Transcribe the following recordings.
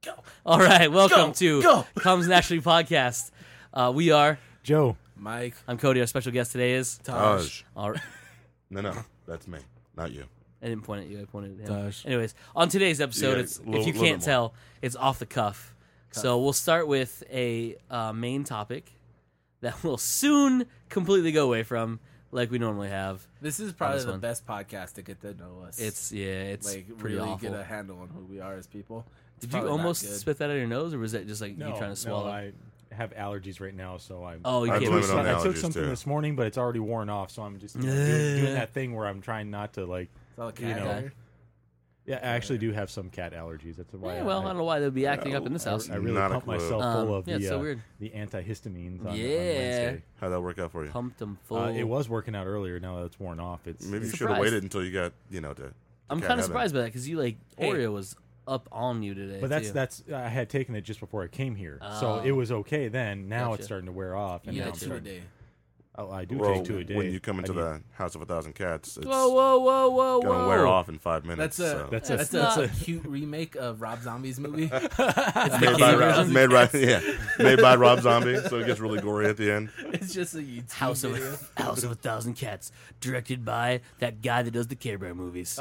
Go. All right, welcome to Comes Naturally Podcast. We are Joe, Mike. I'm Cody. Our special guest today is Taj. All right. No, that's me, not you. I didn't point at you. I pointed at him. Taj. Anyways, on today's episode, Yeah, it's little- if you little can't bit tell, it's off the cuff. So we'll start with a main topic that we'll soon completely go away from, like we normally have. This is probably this the one. best podcast to get to know us. It's like pretty really awful. get a handle on who we are as people. It's Did you probably not almost good. spit that out of your nose, or was that just like you trying to swallow? No, I have allergies right now, so I'm. Oh, you I can't. blame it on I took allergies, something too. this morning, but it's already worn off, so I'm just doing that thing where I'm trying not to like. It's all a cat you know, hair. Yeah, I actually do have some cat allergies. That's why. Yeah, well, I don't know why they'd be acting up in this house. I really Not a pumped clue. myself full of Yeah, it's so the weird. the antihistamines on Yeah. Wednesday. How'd that work out for you? Pumped them full. It was working out earlier. Now that it's worn off, it's Maybe you should Surprised. have waited until you got, to I'm cat kind of heaven. surprised by that because you Hey. Oreo was up on you today. But too. that's I had taken it just before I came here, so Oh. it was okay then. Now Gotcha. it's starting to wear off, and You now get I'm two a starting- day. Oh, I do Well, take 2 a day. when you come I into need- the House of 1,000 Cats, it's whoa! gonna wear off in 5 minutes. That's a so. That's that's, not- a cute remake of Rob Zombie's movie. made Kitty by version. made by Rob Zombie, so it gets really gory at the end. It's just a YouTube House video. of House of 1,000 Cats, directed by that guy that does the Care Bear movies.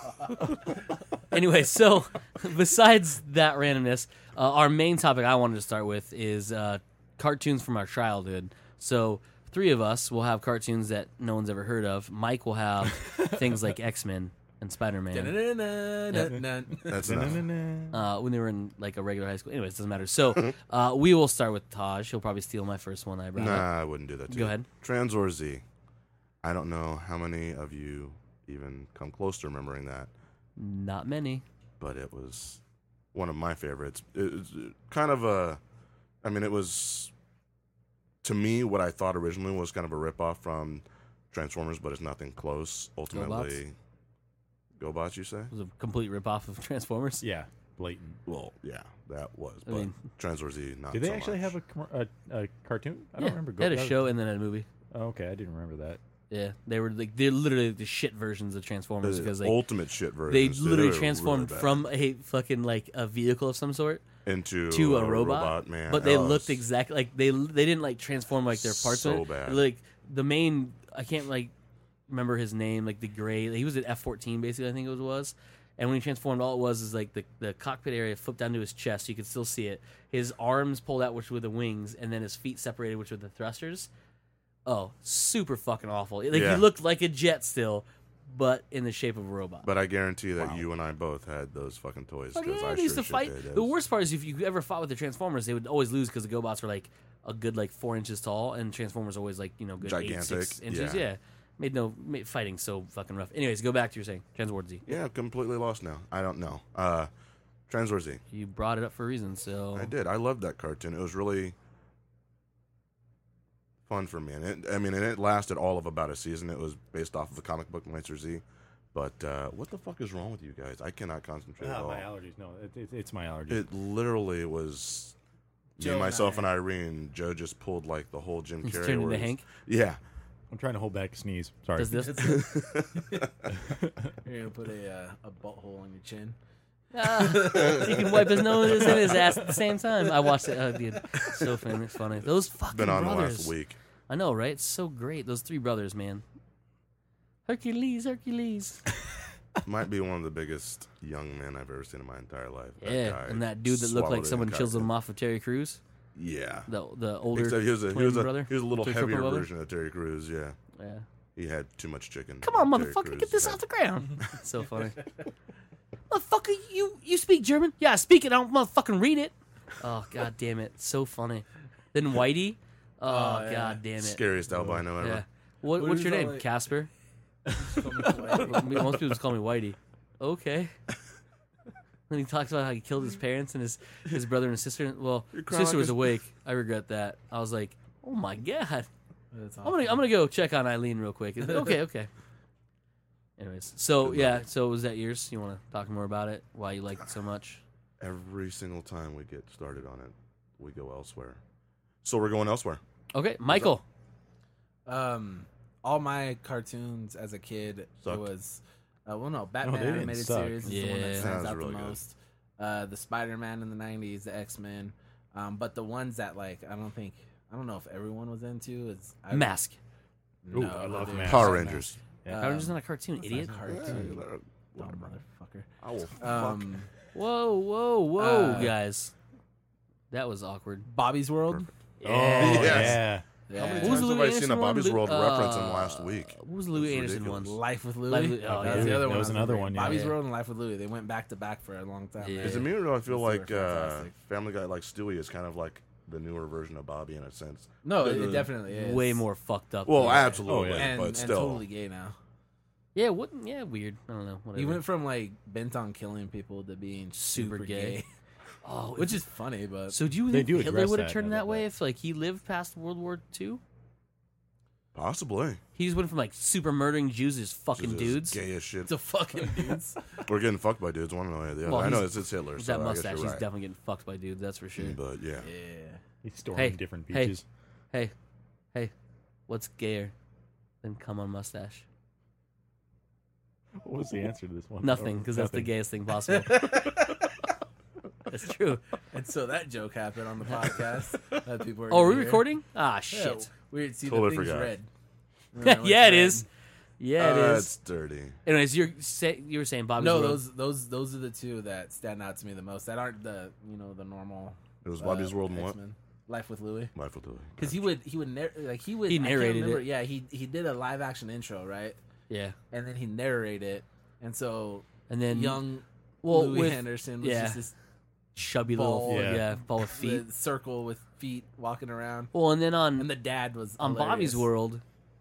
Anyway, so besides that randomness, our main topic I wanted to start with is cartoons from our childhood. So 3 of us will have cartoons that no one's ever heard of. Mike will have things like X-Men and Spider-Man Dun-dun-dun-dun-dun. That's enough. Na-na-na. when they were in like a regular high school. Anyways, doesn't matter. So we will start with Taj. He'll probably steal my first one I brought up. Nah, I wouldn't do that to Go you. ahead. Transor Z. I don't know how many of you even come close to remembering that, Not many. but it was one of my favorites. It was kind of a, I mean, it was, to me, what I thought originally was kind of a ripoff from Transformers, but it's nothing close. Ultimately, GoBots, you say? It was a complete ripoff of Transformers. Yeah, blatant. Well, yeah, that was. I But mean- Transor Z, not Did they so actually much. have a cartoon? I Yeah, don't remember. they had a show and then a movie. Oh, okay, I didn't remember that. Yeah, they're literally the shit versions of Transformers The because ultimate shit version. they literally transformed from a fucking like a vehicle of some sort into to a robot. man. But they That looked was exactly like they didn't like transform like their parts. So of it. bad. Like the main, I can't like remember his name. Like the gray, he was at F-14 basically. I think it was. And when he transformed, all it was is like the cockpit area flipped down to his chest. You could still see it. His arms pulled out, which were the wings, and then his feet separated, which were the thrusters. Oh, super fucking awful. Like Yeah. he looked like a jet still, but in the shape of a robot. But I guarantee that you and I both had those fucking toys. Fuck 'cause yeah, I they used sure to shit fight. did. The worst part is if you ever fought with the Transformers, they would always lose because the GoBots were like a good like 4 inches tall, and Transformers always like good Gigantic, 8-6 inches. yeah. Yeah, made fighting so fucking rough. Anyways, go back to your saying Transword Z. Yeah, completely lost now. I don't know. Transor Z. You brought it up for a reason, so I did. I loved that cartoon. It was really fun for me, and it lasted all of about a season. It was based off of the comic book Monster Z. But what the fuck is wrong with you guys? I cannot concentrate at all. my allergies. No, it's my allergies. It literally was Joe me, and myself, I. and Irene. Joe just pulled like the whole Jim he's Carrey. turned where into he's- Hank. Yeah. I'm trying to hold back a sneeze. Sorry. Does this? You're gonna put a butthole on your chin. He can wipe his nose and his ass at the same time. I watched it. Oh, dude, so funny. Those fucking Been on brothers. the last week. I know, right? It's so great. Those 3 brothers, man. Hercules. Might be one of the biggest young men I've ever seen in my entire life. That Yeah, guy and that dude that looked swallowed like it someone and chiseled cut him it. off of Terry Crews. Yeah. The older Except he was twin brother. a little Triple heavier brother? version of Terry Crews, yeah. Yeah. He had too much chicken. Come on, Terry motherfucker, Crews get this had- off the ground. So funny. Motherfucker, you speak German? Yeah, I speak it. I don't motherfucking read it. Oh, god damn it. So funny. Then Whitey. Oh, yeah. god damn it. Scariest albino ever. Yeah. What What's is your that name? like? Casper? Whitey. Most people just call me Whitey. Okay. Then he talks about how he killed his parents and his brother and his sister. Well, You're his crying sister was 'cause- awake. I regret that. I was like, oh my god. That's I'm gonna go check on Eileen real quick. Okay. Anyways, so yeah, so was that yours? You want to talk more about it? Why you liked it so much? Every single time we get started on it, we go elsewhere. So we're going elsewhere. Okay, Michael. All my cartoons as a kid, Sucked. it was Batman they didn't animated suck. series is the one that Yeah. stands That was out really the good. most. the Spider-Man in the 90s, the X-Men. But the ones that like I don't know if everyone was into is Mask. Ooh, I love dude, Mask. Power Rangers. Yeah. Power Rangers not a cartoon, It's idiot. not a cartoon. Yeah, Dumb motherfucker. I will fuck. Whoa, guys. That was awkward. Bobby's World. Perfect. Oh Yes. yeah. How many What was times the have Louis I seen a Anderson one? Bobby's World Lu- reference in last week? What was the Louis It's Anderson ridiculous. one? Life with Louie. Life with- That's that the other was one. I was another thinking. one, yeah. Bobby's Yeah. World and Life with Louie. They went back to back for a long time. Yeah. Is it me or do I feel Those like were fantastic. Family Guy, like Stewie, is kind of like the newer version of Bobby in a sense? No, The- it definitely is. Way more fucked up. Well, than- absolutely, Oh, yeah. and, but and still. totally gay now. Yeah, weird. I don't know. Whatever. He went from like bent on killing people to being Super super gay. gay, oh, which is funny. But so. Do you They think do Hitler address would have that turned a that little way bit. if like he lived past World War II? Possibly. He just went from like super murdering Jews as fucking Just dudes. Gay as shit. to fucking dudes. We're getting fucked by dudes one way or the other. Well, I know he's- it's Hitler, With so that I guess mustache, you're he's right. definitely getting fucked by dudes. That's for sure. But yeah. Yeah. He's storming Hey, different hey. beaches. Hey, what's gayer than cum on mustache? What was the answer to this one? Nothing, Or because that's the nothing. gayest thing possible. That's true. And so that joke happened on the podcast. That people are Oh, are we gonna hear. recording? Ah, Yeah, shit. weird. See, Totally the thing's forgot. red. Yeah, it is. Yeah, it is. It's dirty. Anyways, you were saying Bobby's No, World. those are the two that stand out to me the most. That aren't the the normal. It was Bobby's World and what? X-Men. Life with Louie. Life with Louie. Because he would He I can't narrated remember. it. Yeah, he did a live action intro, right? Yeah, And then he narrated it, and so and then young well, Louis with Henderson was yeah. just this chubby ball, little yeah. ball with feet. the circle with feet walking around, Well, and then and the dad was on Bobby's hilarious. World,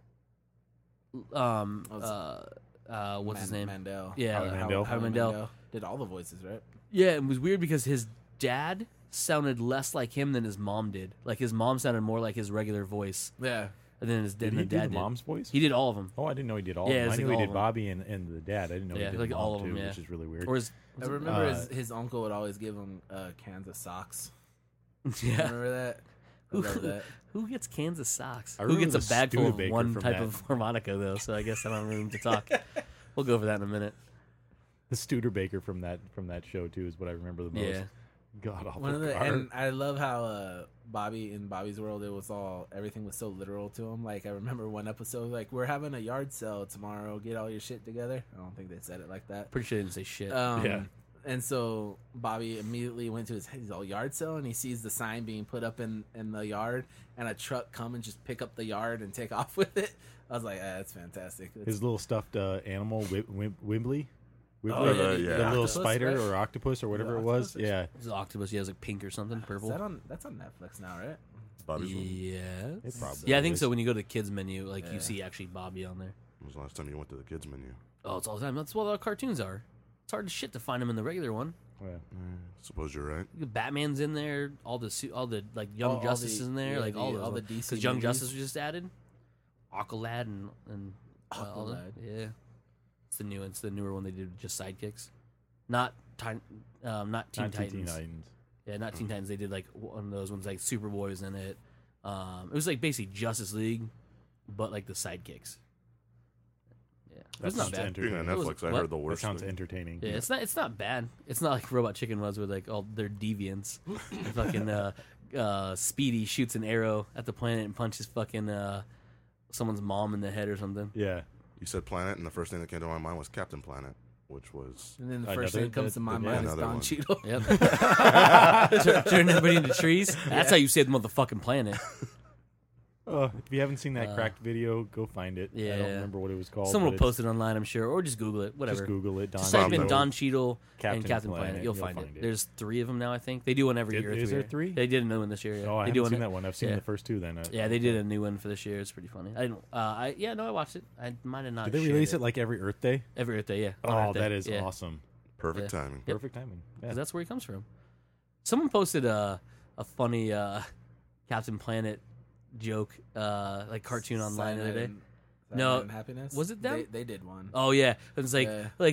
Was- what's his name? Mandel. Yeah, Howie Mandel. Howie Mandel. did all the voices, right? Yeah, it was weird because his dad sounded less like him than his mom did. Like his mom sounded more like his regular voice, Yeah. and then his Did then he the do dad the did. mom's voice? He did all of them. Oh, I didn't know he did all Yeah, of them. it's I like knew all he of did them. Bobby and the dad. I didn't know Yeah, he did like the all mom of them, too, yeah. which is really weird. Or his, I remember Uh, his uncle would always give him cans of socks. yeah. Remember that? I love that. Who gets Kansas socks? I Who remember gets a the bag full of Studebaker one from type that. of harmonica though? So I guess I don't have room to talk. We'll go over that in a minute. The Studebaker from that show too is what I remember the most. Yeah. God awful One of the, car. and I love how Bobby in Bobby's World, everything was so literal to him. Like I remember one episode, like we're having a yard sale tomorrow. Get all your shit together. I don't think they said it like that. Pretty sure they didn't say shit. Yeah. And so Bobby immediately went to his all yard sale, and he sees the sign being put up in the yard, and a truck come and just pick up the yard and take off with it. I was like, that's fantastic. That's- His little stuffed animal, Wimbly. Oh, Wibbly? yeah, yeah. The little Octopus, spider right? or octopus or whatever it was. octopus? Yeah. This is octopus. Yeah, it's like pink or something, is purple. that's on Netflix now, right? Bobby's World. Yes. It probably Yeah, I think is. so. When you go to the kids menu, like Yeah. you see actually Bobby on there. When was the last time you went to the kids menu? Oh, it's all the time. That's what our cartoons are. It's hard as shit to find them in the regular one. Yeah. Suppose you're right. Batman's in there. All the like Young All Justice the- is in there. yeah, like all the those. DC Because Young movies. Justice was just added. Aqualad and all that. Aqualad. Yeah, it's the new one. It's the newer one they did with just sidekicks, not Teen Not Titans. Teen Titans. Yeah, not Teen Titans. They did like one of those ones like Superboy was in it. It was like basically Justice League, but like the sidekicks. Yeah, That it's not sounds bad. Speaking of It was- Netflix, I what? heard the That worst. sounds thing. entertaining. Yeah, it's not bad. It's not like Robot Chicken was with like all their deviants. Fucking Speedy shoots an arrow at the planet and punches fucking someone's mom in the head or something. Yeah. You said Planet, and the first thing that came to my mind was Captain Planet, which was And then the Another- first thing that comes to my yeah, mind is another Don one. Cheadle. Yep. Turn everybody into trees. That's how you save the motherfucking planet. If you haven't seen that cracked video, go find it. I yeah. don't remember what it was called. Someone but will post it online, I'm sure, or just Google it. Whatever. Just Google it. Just Don type in Cheadle. Don Cheadle Captain and Captain Planet. Planet. You'll You'll find, find it. it. There's 3 of them now, I think. They do one every year. Is there 3? They did a new one this year. Yeah. Oh, I they do haven't one seen that one. I've seen yeah. the first 2 then. Yeah, they did a new one for this year. It's pretty funny. I didn't. I watched it. I might have not. Did they shared release it like every Earth Day? every Earth Day? Yeah. on Oh, Earth Day. that is Yeah. awesome. perfect Yeah. timing. Yep. Perfect timing. Yeah. 'Cause that's where he comes from. Someone posted a funny Captain Planet joke, like cartoon online the other day. Cyanide No. and Happiness. Was it them? They did one. Oh yeah, it was like Yeah. like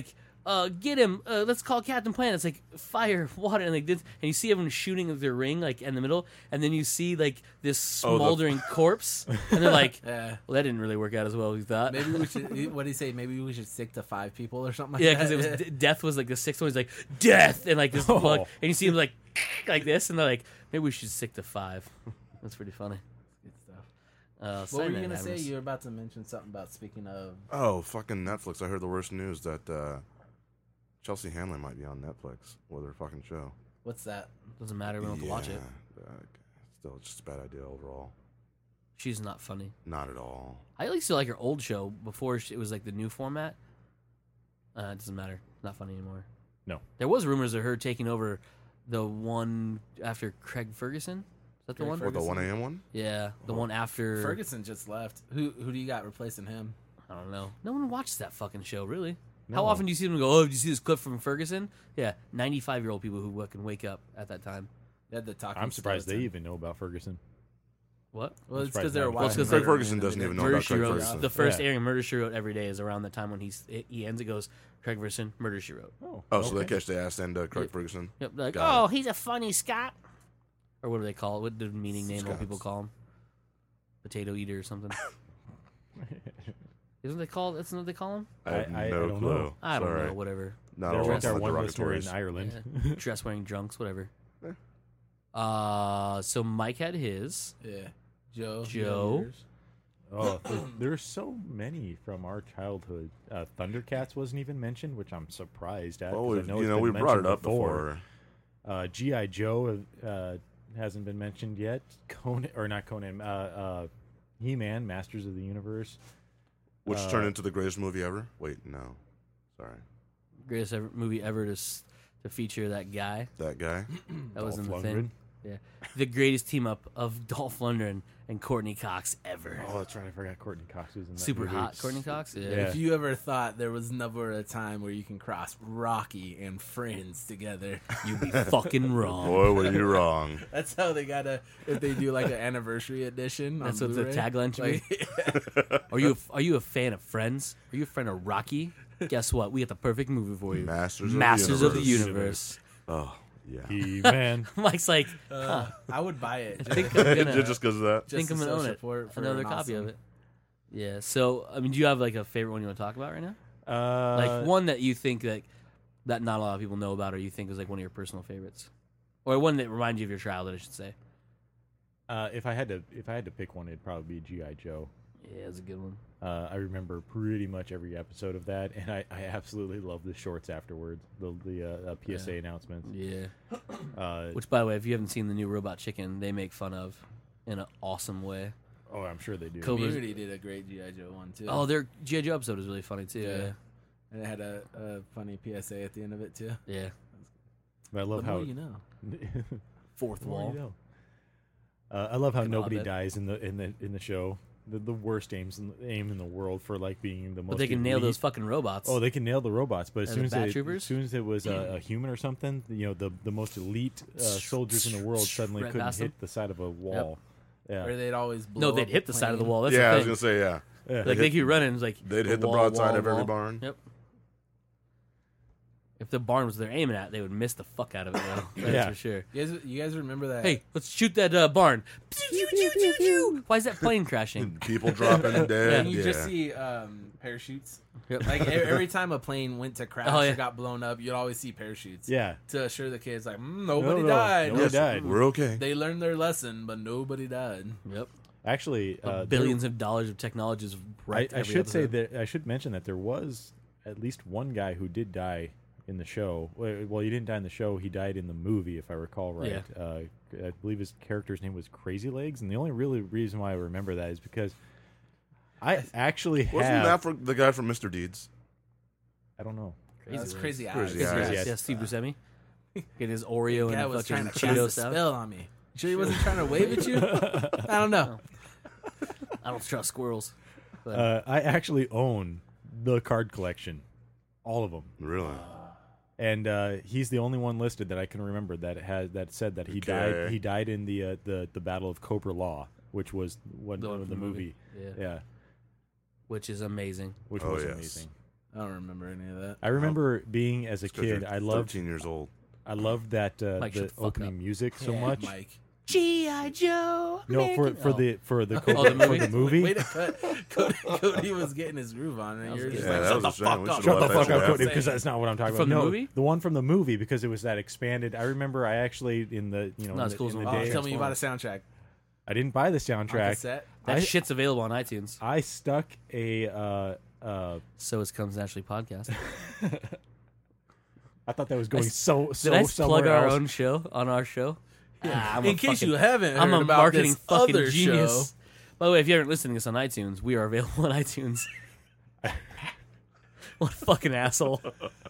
get him. Let's call Captain Planet. It's like fire, water, and like this, and you see everyone shooting with their ring like in the middle, and then you see like this smoldering corpse, and they're like, Yeah. well, that didn't really work out as well as we thought. Maybe we should. What did he say? Maybe we should stick to 5 people or something like Yeah, that. because it was death was like the sixth one. He's like death, and like this bug, and you see him like this, and they're like, maybe we should stick to 5. That's pretty funny. Good stuff. What What were you gonna say? You were about to mention something about speaking of. Oh, fucking Netflix! I heard the worst news that Chelsea Handler might be on Netflix with her fucking show. What's that? Doesn't matter. We don't have to watch it. Still, it's just a bad idea overall. She's not funny. Not at all. I at least still like her old show before it was like the new format. It doesn't matter. Not funny anymore. No. There was rumors of her taking over the one after Craig Ferguson. Is that the Craig one? What, the Ferguson? 1 a.m. one? Yeah, the one after. Ferguson just left. Who do you got replacing him? I don't know. No one watches that fucking show, really. No. How often do you see them go, oh, did you see this clip from Ferguson? Yeah, 95-year-old people who can wake up at that time. They had the talking. I'm surprised they skeleton. even know about Ferguson. What? Well, it's surprised because they were not. Well, it's watching. 'cause Craig Murder Ferguson and doesn't they even didn't- know Murder about She Craig Wrote. Ferguson. The first Yeah. airing Murder She Wrote every day is around the time when he ends. It goes Craig Ferguson, Murder She Wrote. Oh, so they catch the ass end Craig Yep. Ferguson. Yep. They're like, Got oh, he's a funny Scott. Or what do they call it? What the meaning name old Scots. people call him? Potato eater or something. Isn't they called? That's what they call him. I have I no don't clue. know. I don't Sorry. know. Whatever. Not There all was our not one listener derogatories. in Ireland. Yeah. Dress wearing drunks. Whatever. Eh. So Mike had his. Yeah, Joe. Joe. yours? Oh, there's so many from our childhood. Thundercats wasn't even mentioned, which I'm surprised at. Well, 'cause I we've, know it's been we brought it mentioned up before. G.I. Joe hasn't been mentioned yet. Not Conan. He-Man, Masters of the Universe. Which turned into the greatest movie ever. Wait, no. Sorry. Greatest movie ever to feature that guy That guy. that was in Dolph the Lundgren. thing. Yeah, the greatest team up of Dolph Lundgren and Courtney Cox ever. Oh, that's right. I forgot Courtney Cox was in that Super movie. hot, Courtney Cox. Yeah. Yeah. If you ever thought there was never a time where you can cross Rocky and Friends together, You'd be fucking wrong. Boy, were you wrong. that's how they gotta. If they do like an anniversary edition, That's on what the Blu-ray, tagline should be. like, Are you a fan of Friends? Are you a fan of Rocky? Guess what? We got the perfect movie for you. Masters of the Universe. Universe. Oh, yeah. He-Man. Mike's like, I would buy it. I think I'm gonna. Just because of that. Just think I'm to gonna own show it. support for Another an copy of awesome- it. Yeah. So, I mean, do you have like a favorite one you want to talk about right now? Like Like one that you think that not a lot of people know about, or you think is like one of your personal favorites, or one that reminds you of your childhood, I should say. if I had to pick one, it'd probably be G.I. Joe. Yeah, it's a good one. I remember pretty much every episode of that, and I absolutely love the shorts afterwards, the PSA announcements. Yeah. Uh, Which, by the way, if you haven't seen the new Robot Chicken, they make fun of in an awesome way. oh, I'm sure they do. Cobra's- Community did a great GI Joe one too. Oh, their G.I. Joe episode is really funny too. Yeah. And it had a funny PSA at the end of it too. Yeah. But I love The how more you know. Fourth The more wall. you know. I love how Fucking nobody Hobbit. dies in the show. The worst aim in the world for like being the most. But they can nail elite. those fucking robots. Oh, they can nail the robots, but as And soon the as, Bat as Troopers? soon as it was a human or something, the most elite soldiers in the world suddenly Right couldn't past hit them? the side of a wall. Yeah, Or they'd always blow no, up they'd hit the side of the plane. wall. That's Yeah, I the was thing. going to say, yeah. yeah. Like they keep running. It's like They'd hit the wall, broadside of every wall. barn. Yep. If the barn was they're aiming at, they would miss the fuck out of it, though. That's Yeah. for sure. You guys remember that? Hey, let's shoot that barn. Why is that plane crashing? People dropping dead. and you yeah. just see parachutes. Yep. Like every time a plane went to crash Oh, yeah. or got blown up, you'd always see parachutes. Yeah. To assure the kids, like nobody No, died. nobody Yes, died. We're okay. They learned their lesson, but nobody died. Yep. Actually, Billions of dollars of technology is right. I should say that I should mention that there was at least one guy who did die in the show. Well, he didn't die in the show. He died in the movie, if I recall right. I believe his character's name was Crazy Legs, and the only really reason why I remember that is because I actually Wasn't have. that for the guy from Mr. Deeds? I don't know. That's crazy eyes. Crazy Yeah, eyes. yeah, Steve Buscemi. Get his Oreo Guy and was fucking trying to cast Cheeto a stuff. spell on me. Sure, he wasn't trying to wave at you. I don't know. I don't trust squirrels. But I actually own the card collection, all of them, Really? and he's the only one listed that I can remember that said that he died. Okay. He died in the Battle of Cobra Law, which was one The one of from the the movie. movie. Yeah, which is amazing. which Oh, was yes. amazing. I don't remember any of that. I remember being as a It's 'cause kid. you're I loved 13 years old. that Mike, shut the the fuck opening up. music so Yeah, much. Mike. G.I. Joe. No, for American- the Oh, the the movie? Way to cut. Cody was getting his groove on, and was you're good. just Yeah, like, that shut the was a shame. fuck We up. should've Shut the let that fuck shit up, happen. Cody, because that's not what I'm talking From about. the No, movie? the one from the movie, because it was that expanded. I remember I actually in the Not as cool as in the the Oh, day. tell me you bought a soundtrack. I didn't buy the On soundtrack. cassette. That I- shit's available on iTunes. I stuck a. So it comes naturally podcast. I thought that was going so Did I somewhere plug our else. own show on our show? Yeah, I'm In a case fucking- you haven't heard I'm a about marketing this fucking other genius. show. By the way, if you aren't listening to this on iTunes, we are available on iTunes. What a fucking asshole.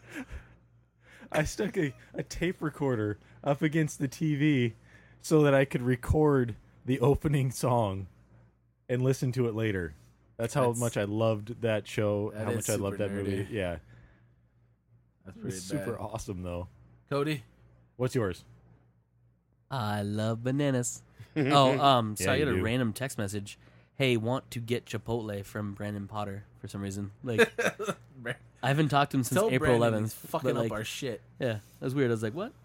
I stuck a tape recorder up against the TV so that I could record the opening song and listen to it later. That's how That's- much I loved that show. that How is much I loved super that movie. nerdy. Yeah, That's it pretty was super bad. awesome though. Cody, What's yours? I love bananas. So Yeah, I got you a do. random text message. Hey, want to get Chipotle from Brandon Potter for some reason. Like, I haven't talked to him since tell April Brandon 11th. he's fucking but, like, up our shit. Yeah, that was weird. I was like, what?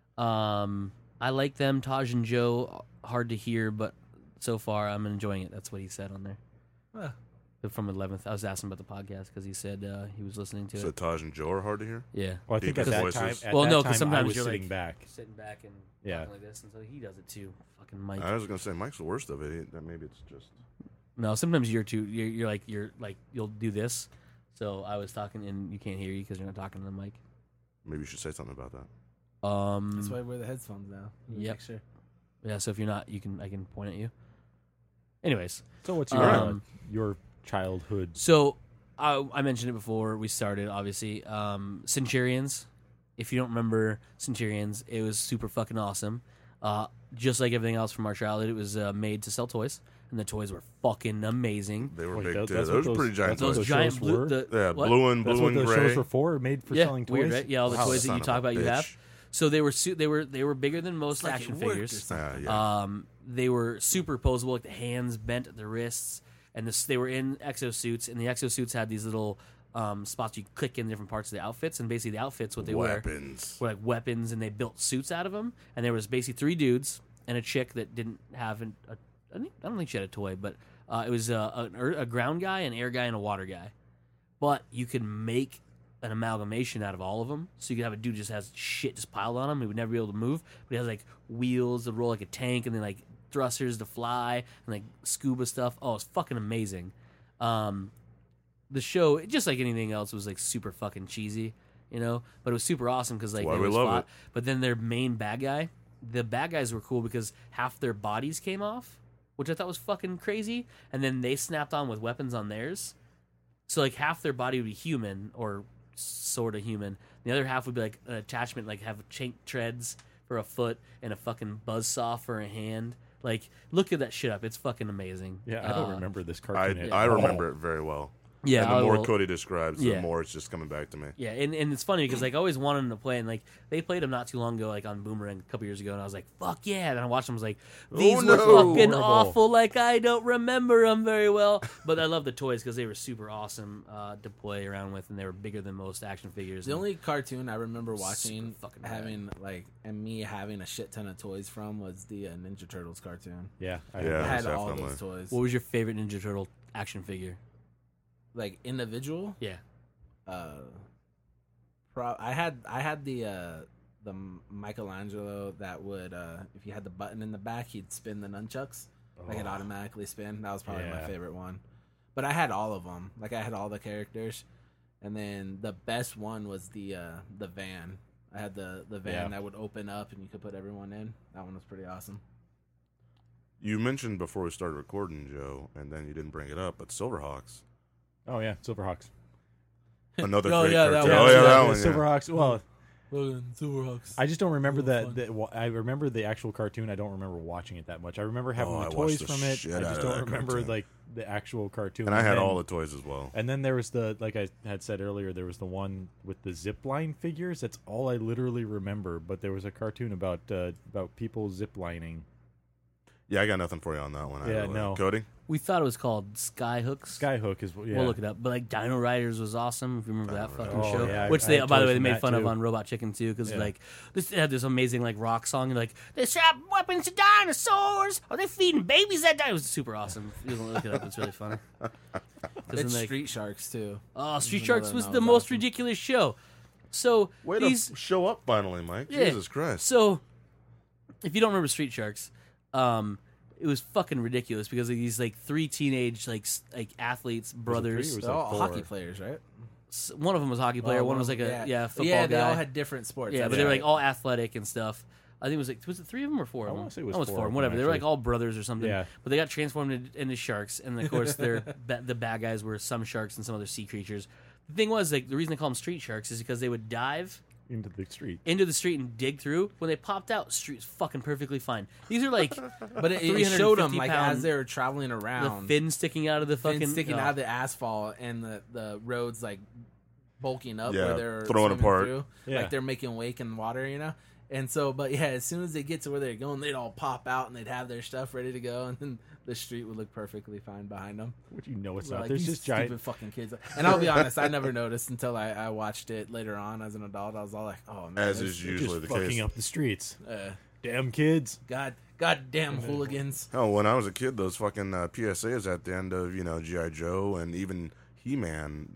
I like them. Taj and Joe, hard to hear, but so far I'm enjoying it. That's what he said on there. Huh. From 11th. I was asking about the podcast because he said he was listening to So it. Taj and Joe are hard to hear? Yeah. Well, I think Deepest at that voices. time, Well, no, 'cause time, I sometimes was you're sitting like- back. Sitting back and Yeah. talking like this, and so he does it too. Fucking Mike. I was going to say, Mike's the worst of it. That maybe it's just... No, sometimes you're too. You're like you'll do this. So I was talking and you can't hear you because you're not talking to the mic. Maybe you should say something about that. That's why I wear the headphones now. Yep. Make sure. Yeah. So if you're not, I can point at you. Anyways, So what's your childhood? so I mentioned it before we started. Obviously, Centurions. If you don't remember Centurions, it was super fucking awesome. Just like everything else from our childhood, it was made to sell toys, and the toys were fucking amazing. They were Wait, big, that- too. that's Those what were pretty giant that's what Those toys. giant shows blue, were? the, Yeah, what? blue and That's blue what and the gray. shows were for, made for Yeah, selling toys. weird, right? Yeah, all the Wow. toys that Son you of talk a about, you bitch. have. So they were bigger than most Like action it worked or figures. something. Yeah. They were superposable, like the hands bent at the wrists, and they were in exosuits, and the exosuits had these little spots you click in different parts of the outfits, and basically the outfits, what they Weapons. were like weapons, and they built suits out of them. And there was basically 3 dudes and a chick that didn't have I don't think she had a toy, but it was a ground guy, an air guy, and a water guy. But you could make an amalgamation out of all of them. So you could have a dude just has shit just piled on him. He would never be able to move, but he has like wheels to roll like a tank, and then like thrusters to fly, and like scuba stuff. Oh, it's fucking amazing. The show, just like anything else, was like super fucking cheesy, you know. But it was super awesome because like Why they we was love fought. it. But then their main bad guy, the bad guys were cool because half their bodies came off, which I thought was fucking crazy, and then they snapped on with weapons on theirs. So like half their body would be human or sort of human. The other half would be like an attachment, like have chain treads for a foot and a fucking buzzsaw for a hand. Like look at that shit up. It's fucking amazing. Yeah, I don't remember this I, cartoon. at I all. remember it very well. Yeah, And the I more will- Cody describes, Yeah. the more it's just coming back to me. Yeah, and it's funny because like I always wanted them to play, and like they played them not too long ago, like on Boomerang a couple years ago, and I was like, "Fuck yeah!" And I watched them, I was like, "These Oh, were no. fucking Horrible. awful." Like I don't remember them very well, but I love the toys because they were super awesome to play around with, and they were bigger than most action figures. The and- only cartoon I remember watching, fucking bad. having like, and me having a shit ton of toys from was the Ninja Turtles cartoon. Yeah, I Yeah. I had most all definitely. those toys. What was your favorite Ninja Turtle action figure? Like individual. Yeah, I had the Michelangelo that would if you had the button in the back, he'd spin the nunchucks. Like it automatically spin. That was probably my Yeah. favorite one. But I had all of them. Like I had all the characters, and then the best one was the van. I had the van Yeah. that would open up and you could put everyone in. That one was pretty awesome. You mentioned before we started recording, Joe, and then you didn't bring it up, but Silverhawks. Oh yeah, Silverhawks. Another Oh, great yeah, that cartoon. one. Oh, yeah, Yeah, that one. Yeah. Silverhawks. Well, Silverhawks. I just don't remember Real that. I remember the actual cartoon. I don't remember watching it that much. I remember having Oh, the I toys watched the from it. shit I out just of don't that remember cartoon. like the actual cartoon. And I had then- all the toys as well. And then there was the, like I had said earlier, there was the one with the zip line figures. That's all I literally remember. But there was a cartoon about people zip lining. Yeah, I got nothing for you on that one. Yeah, either. no. Cody? We thought it was called Skyhooks. Skyhook is We'll look it up. But like Dino Riders was awesome. If you remember that Dino fucking Riders. show, Oh, yeah, which I they, had by the toys way, they from made that, fun of too. on Robot Chicken too, because Yeah. like they had this amazing like rock song and like they strap weapons to dinosaurs. Are they feeding babies that die? It was super awesome. If you want to look it up, it's really funny. 'Cause It's then, like, Street Sharks too. oh, Street Another Sharks one was that the was most awesome. ridiculous show. So Way these to show up finally, Mike. Yeah. Jesus Christ. So, if you don't remember Street Sharks, it was fucking ridiculous because of these like three teenage like athletes, brothers. was They're like all 4. hockey players, right? One of them was a hockey player. Oh, one was like a football guy. they all had different sports. yeah, That's but they were right. like all athletic and stuff. I think it was was it 3 of them or 4 of I them? wanna say it was No, 4 4 of them, whatever. They were like actually. all brothers or something. Yeah. But they got transformed into sharks, and of course they're the bad guys were some sharks and some other sea creatures. The thing was, like, the reason they call them street sharks is because they would dive into the street. into the street and dig through. When they popped out, street's fucking perfectly fine. These are like But it showed them 350 like pound- as they were traveling the around, fin sticking out of the fins fucking sticking oh. out of the asphalt, and the roads like bulking up Yeah, where they're throwing swimming apart. through, Yeah. like they're making wake in water, you know. And so, but yeah, as soon as they get to where they're going, they'd all pop out and they'd have their stuff ready to go, and then the street would look perfectly fine behind them. What you know it's We're not. like, There's "These just giant. stupid fucking kids. And I'll be honest, I never noticed until I watched it later on as an adult. I was all like, oh man, As this- is They're usually just the fucking case. up the streets. uh, Damn kids. goddamn hooligans. Hell, when I was a kid, those fucking PSAs at the end of, G.I. Joe and even He-Man,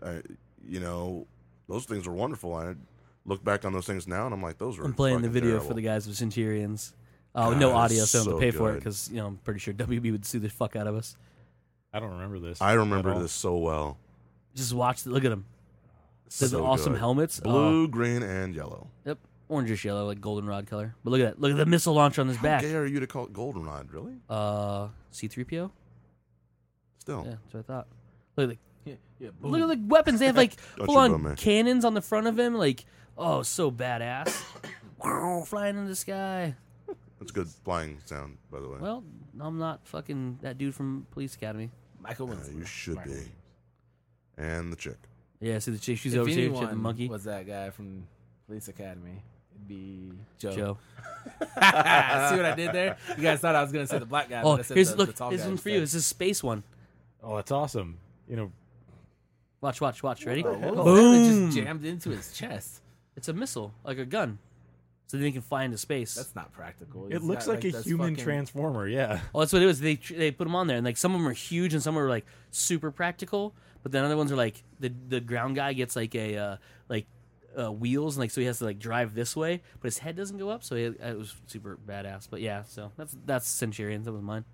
those things were wonderful. I look back on those things now, and I'm like, those were I'm playing the fucking video terrible. for the guys with Centurions. Oh, God, no it's audio, so I'm so gonna pay for it good. because I'm pretty sure WB would sue the fuck out of us. I don't remember this. I at remember all. this so well. Just watch. Look at them. Those So are awesome good. helmets. Blue, Oh, green, and yellow. yep, orangish yellow, like goldenrod color. But look at that. Look at the missile launcher on his How back. gay are you to call it goldenrod, really? C-3PO. Still. Yeah, that's what I thought. Look at Yeah, look at the weapons. They have like Don't full you on bum me. cannons on the front of him. Like, oh, so badass. Flying in the sky. That's a good flying sound, by the way. Well, I'm not fucking that dude from Police Academy. Michael Yeah, Winslow. you should be. And the chick. Yeah, see the chick. She's If over here. She anyone had the monkey. was that guy from Police Academy, it'd be Joe. Joe. See what I did there? You guys thought I was gonna say the black guy. Oh, but I said here's the look. tall This guy one's for you. instead. This is a space one. Oh, that's awesome. Watch. Ready? Oh, whoa, Boom. It just jammed into his chest. It's a missile, like a gun. So then he can fly into space. That's not practical. It He's looks got, like a this human fucking- transformer. Yeah. Well, that's what it was. They put them on there, and like some of them are huge, and some are like super practical. But then other ones are like the ground guy gets like a wheels, and like so he has to like drive this way, but his head doesn't go up. So it was super badass. But yeah, so that's Centurions. That was mine.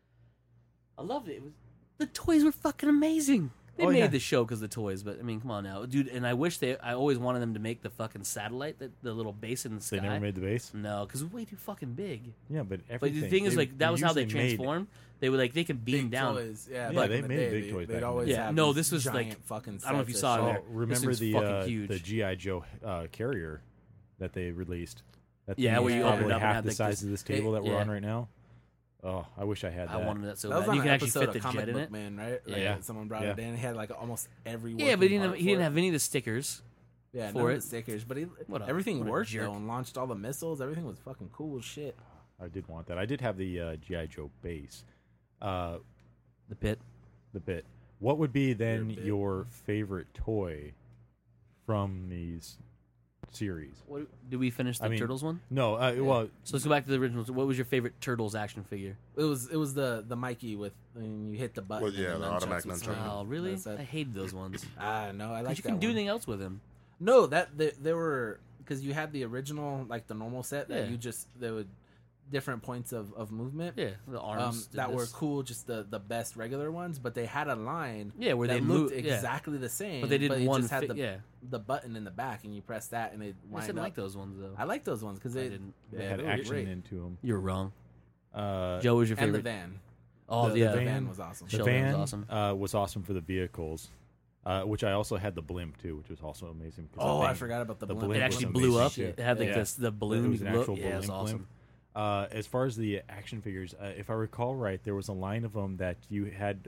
I loved it. The toys were fucking amazing. They Oh, made yeah. the show because of the toys, but I mean, come on now, dude. And I wish I always wanted them to make the fucking satellite, the little base in the sky. They never made the base. No, because it's way too fucking big. Yeah, but But everything. the thing is, like, that was how they usually made- transformed. They would like they could beam Big down. toys. Yeah, Yeah, back they in the made day, big toys back They'd in the always day. Yeah, have no, these this was, like, giant fucking. I don't know if you sets saw it of in Oh, there. shit. This remember thing's fucking the huge. GI Joe carrier that they released? That Yeah, thing where is you open probably it up and half had, the like, size this- of this table that we're yeah. on right now. Oh, I wish I had that. I wanted that so That was bad. on You an can actually episode fit of the Comic jet in Book it. Man, right? Like, Yeah. someone brought Yeah. it in. He had like almost every. Yeah, but working he didn't part he for didn't it. have any of the stickers. Yeah, for none of it. the stickers, but What a- everything what a worked jerk. though, and launched all the missiles. Everything was fucking cool as shit. I did want that. I did have the GI Joe base. The pit. The bit. What would be then bit. your favorite toy from these series? What, did we finish the I mean- Turtles one? No, well, So let's go back to the originals. What was your favorite Turtles action figure? It was the Mikey with when you hit the button. Well, yeah, and the automatic would nunchuck. swing. Oh, really? That's it. I hated those ones. No, I like you that can do one. anything else with him. No, that they were because you had the original like the normal set that Yeah. you just there would different points of movement. Yeah, the arms did that were this. cool, just the best regular ones, but they had a line Yeah, where that they looked moved. Yeah. exactly the same. But they did it one. just had yeah, the button in the back, and you press that, and it I wind didn't up. like those ones though. I like those ones because I they didn't. they yeah, had they were action great. into them. You're wrong. Uh, Joe was your And the favorite. van. Oh the, yeah, the van was awesome. The Sheldon van was awesome. was awesome for the vehicles, which I also had the blimp too, which was also amazing. 'cause Oh, the I thing- forgot about the the blimp. It blimp actually was blew amazing up. too. It had like Yeah. this the balloon. It was an look. actual Yeah, it was balloon awesome. blimp. As far as the action figures, if I recall right, there was a line of them that you had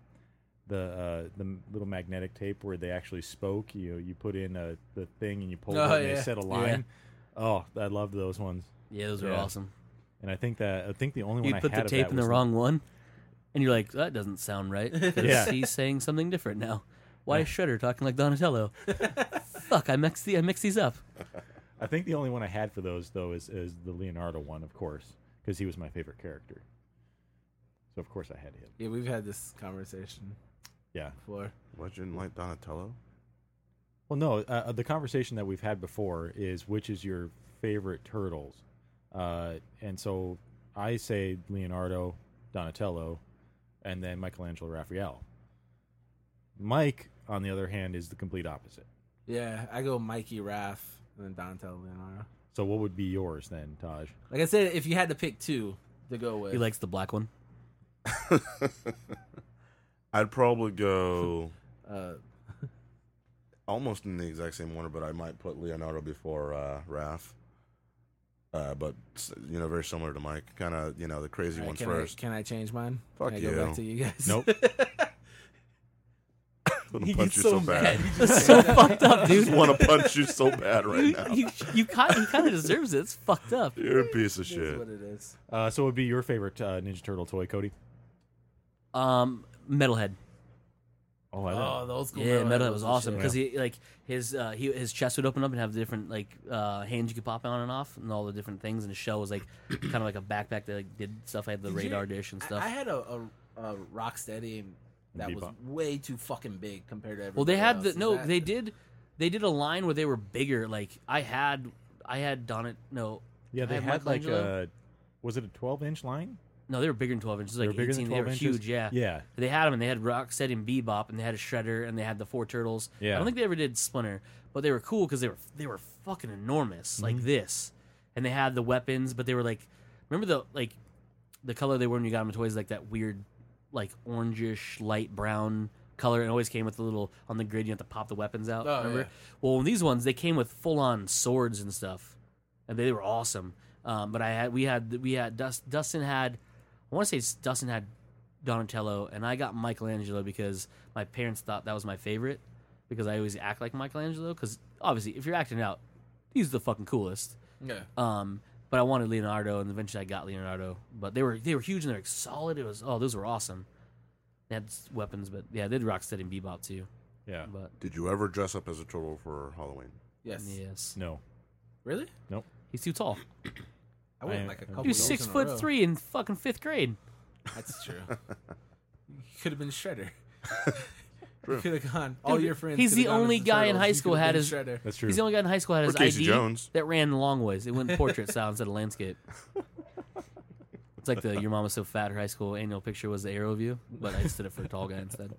the little magnetic tape where they actually spoke. You put in the thing and you pulled it Oh, and they yeah. said a line. Oh, I loved those ones. Yeah, those were Yeah. awesome. And I think the only You one I put had the of tape that in the was wrong one, and you're like, that doesn't sound right. 'Cause Yeah. he's saying something different now. Why is Shredder talking like Donatello? Fuck, I mixed these up. I think the only one I had for those though is the Leonardo one, of course, because he was my favorite character. So of course I had him. Yeah, we've had this conversation Yeah. before. What, you didn't like Donatello? Well, no, the conversation that we've had before is which is your favorite Turtles, and so I say Leonardo, Donatello, and then Michelangelo, Raphael. Mike, on the other hand, is the complete opposite. Yeah, I go Mikey, Raph, and then Donatello, Leonardo. So what would be yours then, Taj? Like I said, if you had to pick two to go with, He likes the black one. I'd probably go uh, almost in the exact same order, but I might put Leonardo before Raph. But very similar to Mike, kind of the crazy ones first. Can I change mine? Fuck can I you. go back to you guys? Nope. I'm gonna punch you so bad. That's so fucked up, dude. I want to punch you so bad right now. He kind of deserves it. It's fucked up. You're a piece of It is shit. what it is. So what would be your favorite Ninja Turtle toy, Cody? Metalhead. Oh, I Oh, know. the old school. Yeah, Metalhead Metalhead was the awesome shit. because he like his chest would open up and have the different like hands you could pop on and off and all the different things, and his shell was like kind of like a backpack that like did stuff. I had the Did radar you- dish and stuff. I had a Rocksteady that was Bebop. way too fucking big compared to everybody Well, they had else. the Is no, that- they did a line where they were bigger. Like I had Donnet. No, Yeah, they I had like Michelangelo. was it a 12-inch line? No, they were bigger than 12 inches. They Like were bigger 18. than They 12 were inches? huge. Yeah. Yeah. They had them, and they had Rocksteady and Bebop, and they had a Shredder, and they had the 4 Turtles. Yeah. I don't think they ever did Splinter, but they were cool because they were fucking enormous, like this. And they had the weapons, but they were like, remember the color they were when you got them in toys, like that weird, like orangish light brown color. It always came with the little on the grid. You have to pop the weapons out. Oh, remember? yeah. Well, in these ones, they came with full on swords and stuff, and they were awesome. But we had Dustin had. I want to say Dustin had Donatello, and I got Michelangelo because my parents thought that was my favorite because I always act like Michelangelo. Because obviously, if you're acting out, he's the fucking coolest. Yeah. But I wanted Leonardo, and eventually I got Leonardo. But they were huge and they're solid. Those were awesome. They had weapons, but yeah, they did Rocksteady and Bebop too. Yeah. But Did you ever dress up as a turtle for Halloween? Yes. yes, No. Really? he's too tall. I went I- like a I couple. He was years in a 6'3" in fucking 5th grade. row. That's true. You could have been Shredder. True. You could have gone. All Dude, your friends. he's could have the gone as only the guy in Turtles. high You school could have had been his- Shredder. That's true. He's the only guy in high school that had Or his Casey ID Jones. that ran long ways. It went portrait style instead of landscape. It's like the "Your Mama's So Fat" her high school annual picture was the arrow view, but I stood it for a tall guy instead.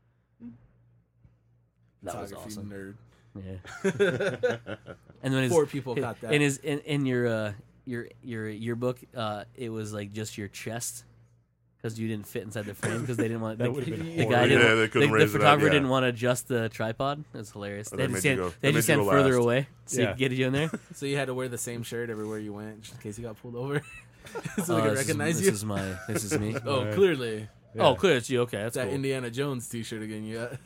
That was Photography awesome. nerd. Yeah. And then 4 people got that. in your yearbook, it was like just your chest because you didn't fit inside the frame because they didn't want That the, would've been the guy horrible. didn't. Yeah, they couldn't the raise it up, photographer yeah. didn't want to adjust the tripod. It was hilarious. Or They they had to made you stand, go- they they had to made you stand go further last. away so you Yeah. could get you in there. So you had to wear the same shirt everywhere you went, just in case you got pulled over, so Oh, they could recognize this you. is my. This is me. Oh, Right. clearly, Yeah. Oh, clear, it's you. Okay, that's that cool. Indiana Jones T-shirt again. You got.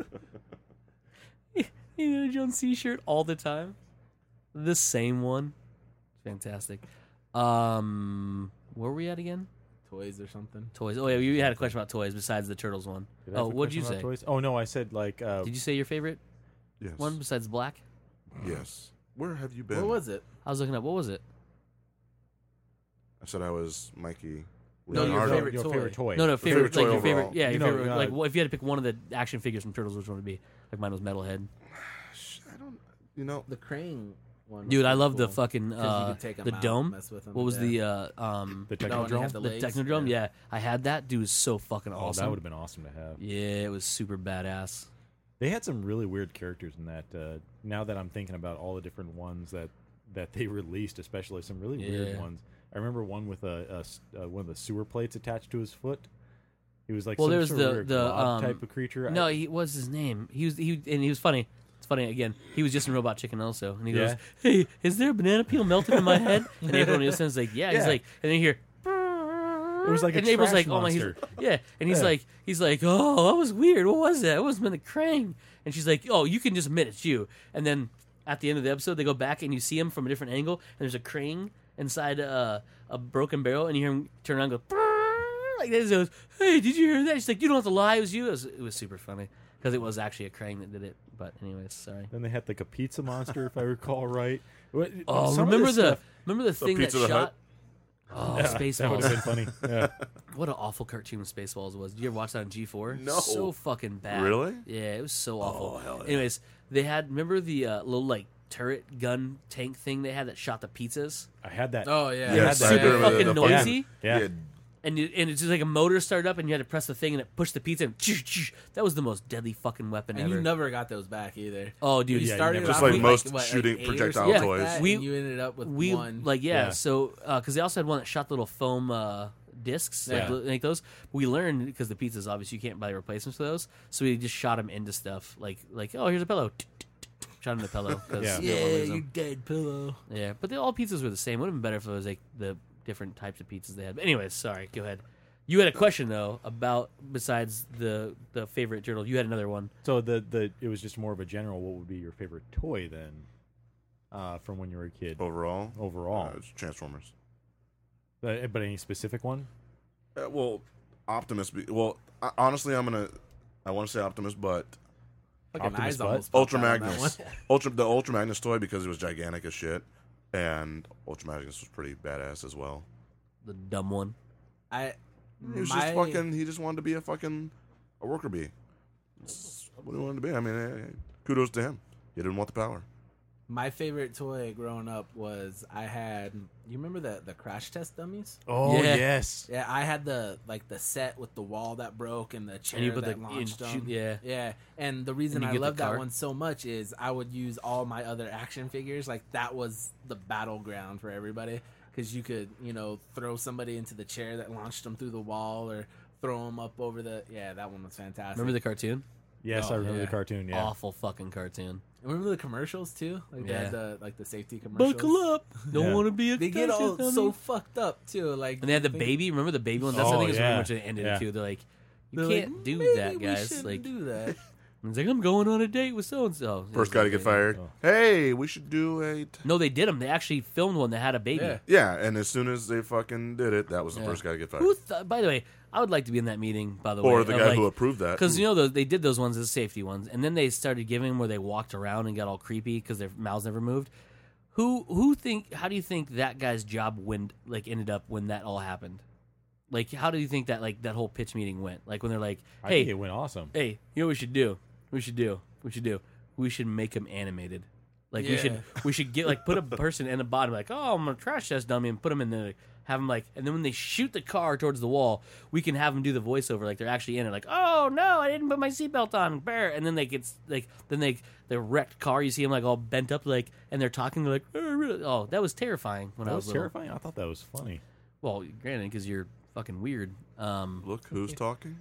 Indiana Jones T-shirt all the time. The same one. Fantastic. Where were we at again? Toys or something. Toys. Oh yeah, we had a question about toys besides the Turtles one. Did I have Oh, a what'd you question say? about toys? Oh no, I said like Did you say your favorite Yes. one besides black? Yes. Where have you been? What was it? I was looking up. What was it? I said I was Mikey. No, your Leonardo. favorite your toy. favorite toy. No, favorite. favorite toy Like your favorite. overall. Yeah, your You know, favorite. Like, uh, well, if you had to pick one of the action figures from Turtles, which one would it be? Like mine was Metalhead. I don't. You know. The Krang one. Dude, I was love the cool. fucking 'Cause you could take 'em the out, dome. mess with 'em, What was yeah. the The No, and they Technodrome. have the legs, Technodrome? Yeah, I had that. Dude was so fucking Oh, awesome. that would have been awesome to have. Yeah, it was super badass. They had some really weird characters in that. Now that I'm thinking about all the different ones that they released, especially some really weird Yeah. ones. I remember one with one of the sewer plates attached to his foot. He was like Well, some there's sort the- of weird the, glob type of creature. No, he was his name. He was funny. It's funny again. He was just in Robot Chicken also, and he Yeah. goes, "Hey, is there a banana peel melted in my head?" And April Nielsen's like, "Yeah." He's Yeah. like, and then you hear. It was like a and April's trash like, "Oh my!" monster. Yeah, and he's Yeah. like, "Oh, that was weird. What was that? It was meant to Krang." And she's like, "Oh, you can just admit it's you." And then at the end of the episode, they go back and you see him from a different angle, and there's a Krang inside a broken barrel, and you hear him turn around and go like this. He goes, "Hey, did you hear that?" She's like, "You don't have to lie. It was you." It was super funny because it was actually a Krang that did it. But anyways, sorry. Then they had like a pizza monster, if I recall right. Oh, Some of remember this the stuff- thing that Pizza the shot? Hut? Oh, that would Spaceballs. have been funny. Yeah. What an awful cartoon Spaceballs was. Did you ever watch that on G4? No. So fucking bad. Really? Yeah, it was so awful. Oh, hell yeah. Anyways, they had, remember the little like turret gun tank thing they had that shot the pizzas? I had that. Oh yeah, Yes, I Super remember fucking the- noisy. Yeah. And it's just like a motor started up and you had to press the thing and it pushed the pizza and that was the most deadly fucking weapon and ever. you never got those back either. Oh, dude. You yeah, you started never- Just off like with, most what, shooting 8 or projectile something like toys. that, We- and you ended up with we one. like yeah, Yeah. so because they also had one that shot little foam discs Yeah. like those. We learned because the pizzas obviously you can't buy replacements for those, so we just shot them into stuff like oh, here's a pillow, shot into the pillow. 'cause Yeah. we don't wanna lose them. dead pillow. Yeah, but all pizzas were the same. Would have been better if it was like the different types of pizzas they had. But anyways, sorry, go ahead. You had a question though about besides the favorite turtle. You had another one. So it was just more of a general. What would be your favorite toy then, from when you were a kid? Overall, Overall, it's Transformers. but any specific one? Well, Optimus. Honestly, I want to say Optimus, but Fucking Optimus eyes butt? almost Ultra popped out on that Magnus. one. The Ultra Magnus toy because it was gigantic as shit, and Ultra Magnus was pretty badass as well. The dumb one. He was just fucking. He just wanted to be a worker bee. That's what he wanted to be. I mean, kudos to him. He didn't want the power. My favorite toy growing up was I had. You remember the crash test dummies? Oh Yeah. yes. Yeah, I had the set with the wall that broke and the chair And you put that the launched them. shoot- yeah. Yeah, and the reason And you I get the love that car. one so much is I would use all my other action figures. Like that was the battleground for everybody because you could throw somebody into the chair that launched them through the wall or throw them up over the. Yeah, that one was fantastic. Remember the cartoon? Yes, Oh, I remember yeah. the cartoon. Yeah. Awful fucking cartoon. Remember the commercials too? Like they Yeah. had the safety commercials. Buckle up. Don't Yeah. want to be a They get all dummy. so fucked up too. Like And they had the think- baby. Remember the baby one? That's Oh, I think is yeah. pretty much the end of Yeah. it too. They're like, you they're can't like, do "Maybe that, we guys. shouldn't Like, do that. he's like, I'm going on a date with so and so. First guy to get fired. Oh. Hey, we should do a. No, they did them. They actually filmed one that had a baby. Yeah. Yeah, and as soon as they fucking did it, that was the Yeah. first guy to get fired. Who? By the way, I would like to be in that meeting. By the way, Or the guy who approved that. because they did those ones as safety ones, and then they started giving them where they walked around and got all creepy because their mouths never moved. How do you think that guy's job ended up when that all happened? Like, how do you think that that whole pitch meeting went? Like when they're like, I think "Hey, it went awesome. hey, you know what we should do? We should make him animated. Like Yeah. we should get put a person in the bottom like, oh, I'm gonna trash test dummy and put them in there, have them and then when they shoot the car towards the wall, we can have them do the voiceover like they're actually in it, like, oh no, I didn't put my seatbelt on, bear, and then they get the wrecked car, you see them all bent up and they're talking like, oh, that was terrifying when I That was was little. terrifying. I thought that was funny. Well, granted, because you're fucking weird. Look who's talking.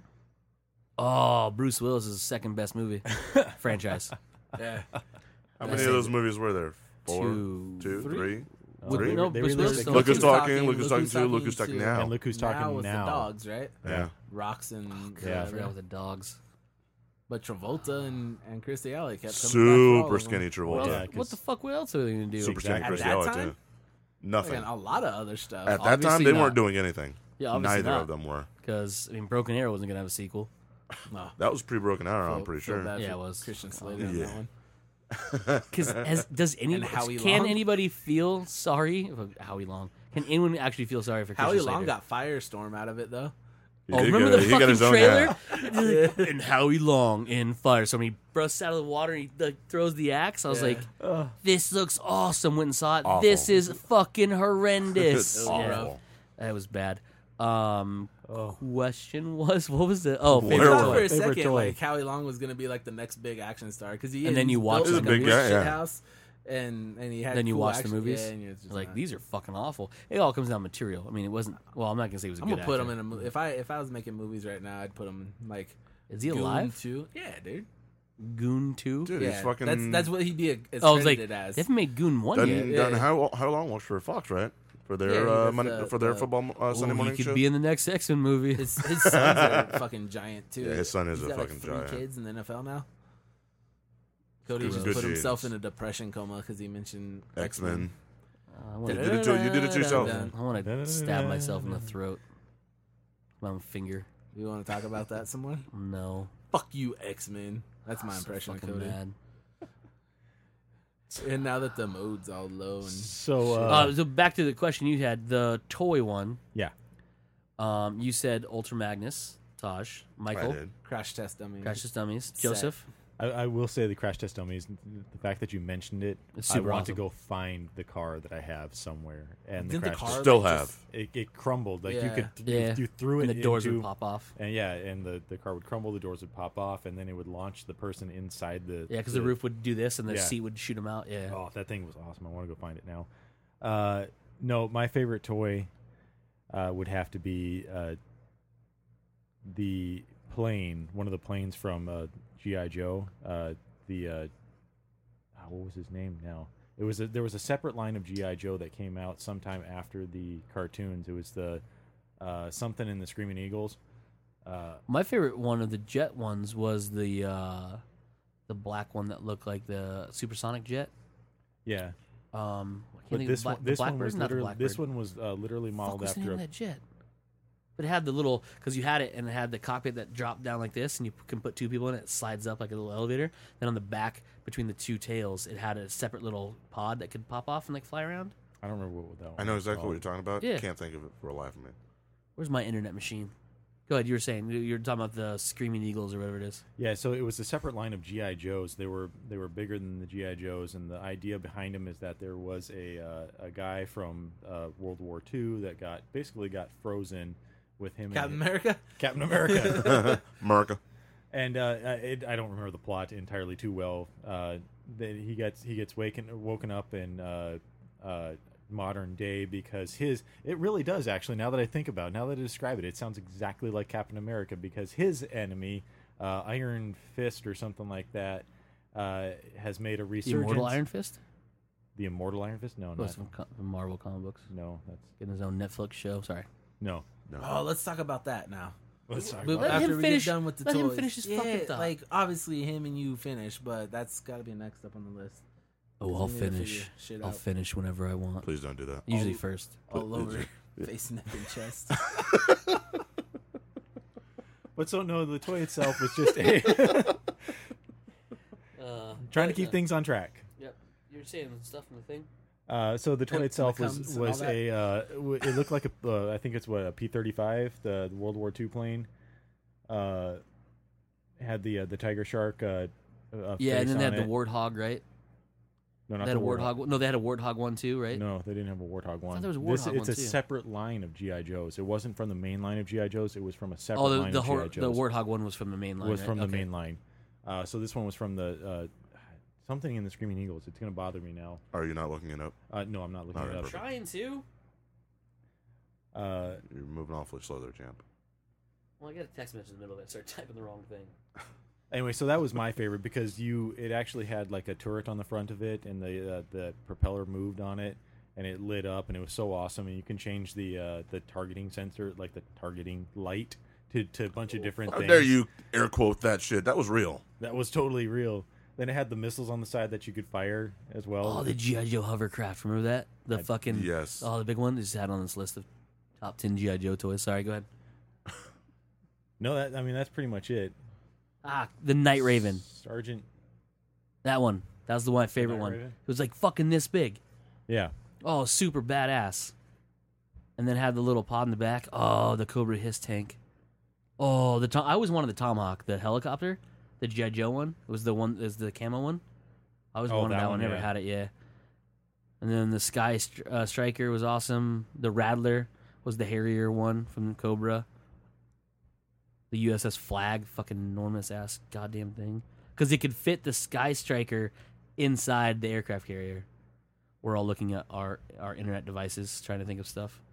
Oh, Bruce Willis is the second best movie franchise. Yeah. How many of those movies were there? 4, Two, 2, three? 3. With- Three? no, They Bruce released Willis it. still- Look who's Who's talking. talking, Look who's talking to. Look who's to. talking now. And look who's talking now with now. the dogs, right? Yeah. Rocks and Yeah. I forgot with the dogs. But Travolta and Christy Alley kept coming back for all Super of them. skinny Travolta. Yeah, What the fuck? What else are they gonna do? Super skinny Exactly. Chris At that Alley time? too. Nothing. And a lot of other stuff. At that time, obviously they not. weren't doing anything. Yeah, obviously Neither not. of them were. Because Broken Arrow wasn't gonna have a sequel. No. That was pre-Broken Arrow. I'm Feel- pretty feel sure. bad Yeah, for it was. Christian Slater on Yeah. that one. Because does any And Howie can Long. anybody feel sorry? Howie Long. Can anyone actually feel sorry for Howie Christian Long Slater? got Firestorm out of it though. He Oh, did remember get the he got fucking his own trailer? hat. And Howie Long in fire. So when he busts out of the water and he throws the axe, I was Yeah. like, this looks awesome. Went and saw it. Awful. This is fucking horrendous. It's Yeah, awful. that was bad. Oh. Question was, what was the I favorite Werewolf. thought toy? for a Favorite second toy. like Howie Long was gonna be like the next big action star because he And is. then you He's watch built like like a a big guy, yeah. house, and he had. Then you cool watch the action- movies. Yeah, and you're just Like not- these are fucking awful. It all comes down to material. I mean, it wasn't. Well, I'm not gonna say it was a I'm good gonna put him actor. in a movie. If I was making movies right now, I'd put him like. Is he Goon alive? 2. Yeah, dude. Goon 2? Dude, Yeah, he's fucking. that's what he'd be as Oh, I was like, credited as. they haven't made Goon 1 done, yet. Yeah. done how long was for Fox, right? For their Yeah, he does Monday, the- for their the- football Sunday Ooh, morning he could show. be in the next X-Men movie. His sons are fucking giant too. Yeah, his son is He's a got, fucking like, 3 giant. kids in the NFL now. Cody Good- just good put himself genes. in a depression coma because he mentioned X-Men. I wanna- You did it to yourself. I want to stab myself in the throat. My finger. You want to talk about that some more? No. Fuck you, X-Men. That's my So impression of fucking Cody. mad. And now that the mode's all low and So back to the question you had, the toy one. yeah. You said Ultra Magnus, Taj, I Michael, did. Crash Test Dummy. Crash Test Dummies, Set. Joseph. I will say the Crash Test Dummies. The fact that you mentioned it, It's I super want to awesome. go find the car that I have somewhere. And Didn't the the Crash car Still like, have. just- it crumbled. Like Yeah. you could Yeah. you threw it And the doors into, would pop off. And yeah, and the car would crumble, the doors would pop off, and then it would launch the person inside the Yeah, because the roof would do this and the Yeah. seat would shoot him out. Yeah. Oh, that thing was awesome. I want to go find it now. No, my favorite toy would have to be the plane, one of the planes from G.I. Joe. What was his name now? There was a separate line of G.I. Joe that came out sometime after the cartoons. It was the something in the Screaming Eagles. My favorite one of the jet ones was the black one that looked like the supersonic jet. Yeah. I can't But think this of one, this one Blackbird? was Not the literally Blackbird. this one was literally Fuck modeled was the name after of a that jet? But it had the little, because you had it and it had the cockpit that dropped down like this, and you can put two people in it. It slides up like a little elevator. Then on the back, between the two tails, it had a separate little pod that could pop off and like fly around. I don't remember what that one I know was exactly what called. you're talking about. Yeah. Can't think of it for the life of me. Where's my internet machine? Go ahead. You were saying you're talking about the Screaming Eagles or whatever it is. Yeah, so it was a separate line of GI Joes. They were bigger than the GI Joes, and the idea behind them is that there was a guy from World War II that got frozen with him. Captain and America? Captain America. America. And I don't remember the plot entirely too well. That he gets woken up in modern day because it really does actually. Now that I think about it, now that I describe it, it sounds exactly like Captain America because his enemy, Iron Fist or something like that, has made a The resurgence. Immortal Iron Fist? The Immortal Iron Fist? No, Oh, it's not. from Marvel comic books. No, that's Getting his own Netflix show. Sorry. no. No. Oh, let's talk about that now. Let's talk But about let that. him After we finish- get done with the let him toys. finish his yeah, fucking thought. like obviously him and you finish, but that's got to be next up on the list. Oh, I'll We need to finish. figure shit I'll out. fix whenever I want. Please don't do that. Usually All- first. all Please- over face, neck, and chest. But so no, the toy itself was just a trying to keep things on track. Yep. You're saying stuff in the thing? So the toy And itself the was comes and all was that. it looked like I think it's a P-35, the World War II plane. Had the tiger shark. Yeah, face and then they had on the it. Warthog, right? No, not They had the a Warthog. No, they had a Warthog one too, right? No, they didn't have a Warthog one. there was a This- Warthog it's one, a too. separate line of GI Joes. It wasn't from the main line of GI Joes. It was from a separate Oh, line of GI the Joes. Warthog one was from the main line. was right? from the Okay. main line. So this one was from the something in the Screaming Eagles. It's gonna bother me now. Are you not looking it up? No, I'm not looking All it right, up. perfect. Trying to. You're moving awfully slow there, champ. Well, I got a text message in the middle of it. I started typing the wrong thing. Anyway, so that was my favorite because it actually had like a turret on the front of it, and the propeller moved on it, and it lit up, and it was so awesome. And you can change the targeting sensor, like the targeting light, to a bunch of different How things. dare you air quote that shit? That was real. That was totally real. Then it had the missiles on the side that you could fire as well. Oh, the G.I. Joe hovercraft. Remember that? The fucking... Yes. Oh, the big one. They just had on this list of top 10 G.I. Joe toys. Sorry, go ahead. No, that's pretty much it. The Night Raven. Sergeant. That one. That was my favorite Night one. Raven? It was like fucking this big. Yeah. Oh, super badass. And then had the little pod in the back. Oh, the Cobra Hiss tank. Oh, I always wanted the Tomahawk, the helicopter, the G.I. Joe one. It was the camo one. I always wanted that one. Never had it. Yeah. And then the Sky Striker was awesome. The Rattler was the Harrier one from Cobra. The USS Flag, fucking enormous ass goddamn thing, because it could fit the Sky Striker inside the aircraft carrier. We're all looking at our internet devices, trying to think of stuff.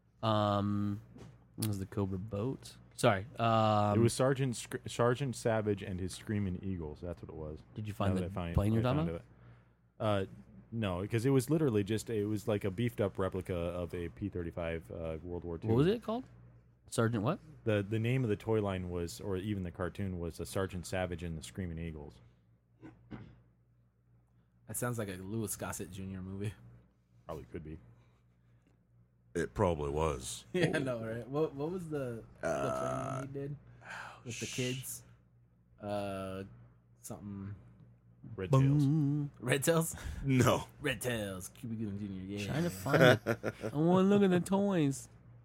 What was the Cobra boat? Sorry. It was Sergeant Savage and his Screaming Eagles. That's what it was. Did you find Now the that I find- plane you're I talking found about? it. No, because it was literally it was like a beefed up replica of a P-35 World War II. What was it called? Sergeant what? The name of the toy line was, or even the cartoon was, Sergeant Savage and the Screaming Eagles. That sounds like a Louis Gossett Jr. movie. Probably could be. It probably was. Yeah, I know, right? What was the thing he did with the kids? Something. Red Tails. Boom. Red Tails? No. Red Tails. Cuba Gooding Jr., yeah. Trying to find it. I want to look at the toys.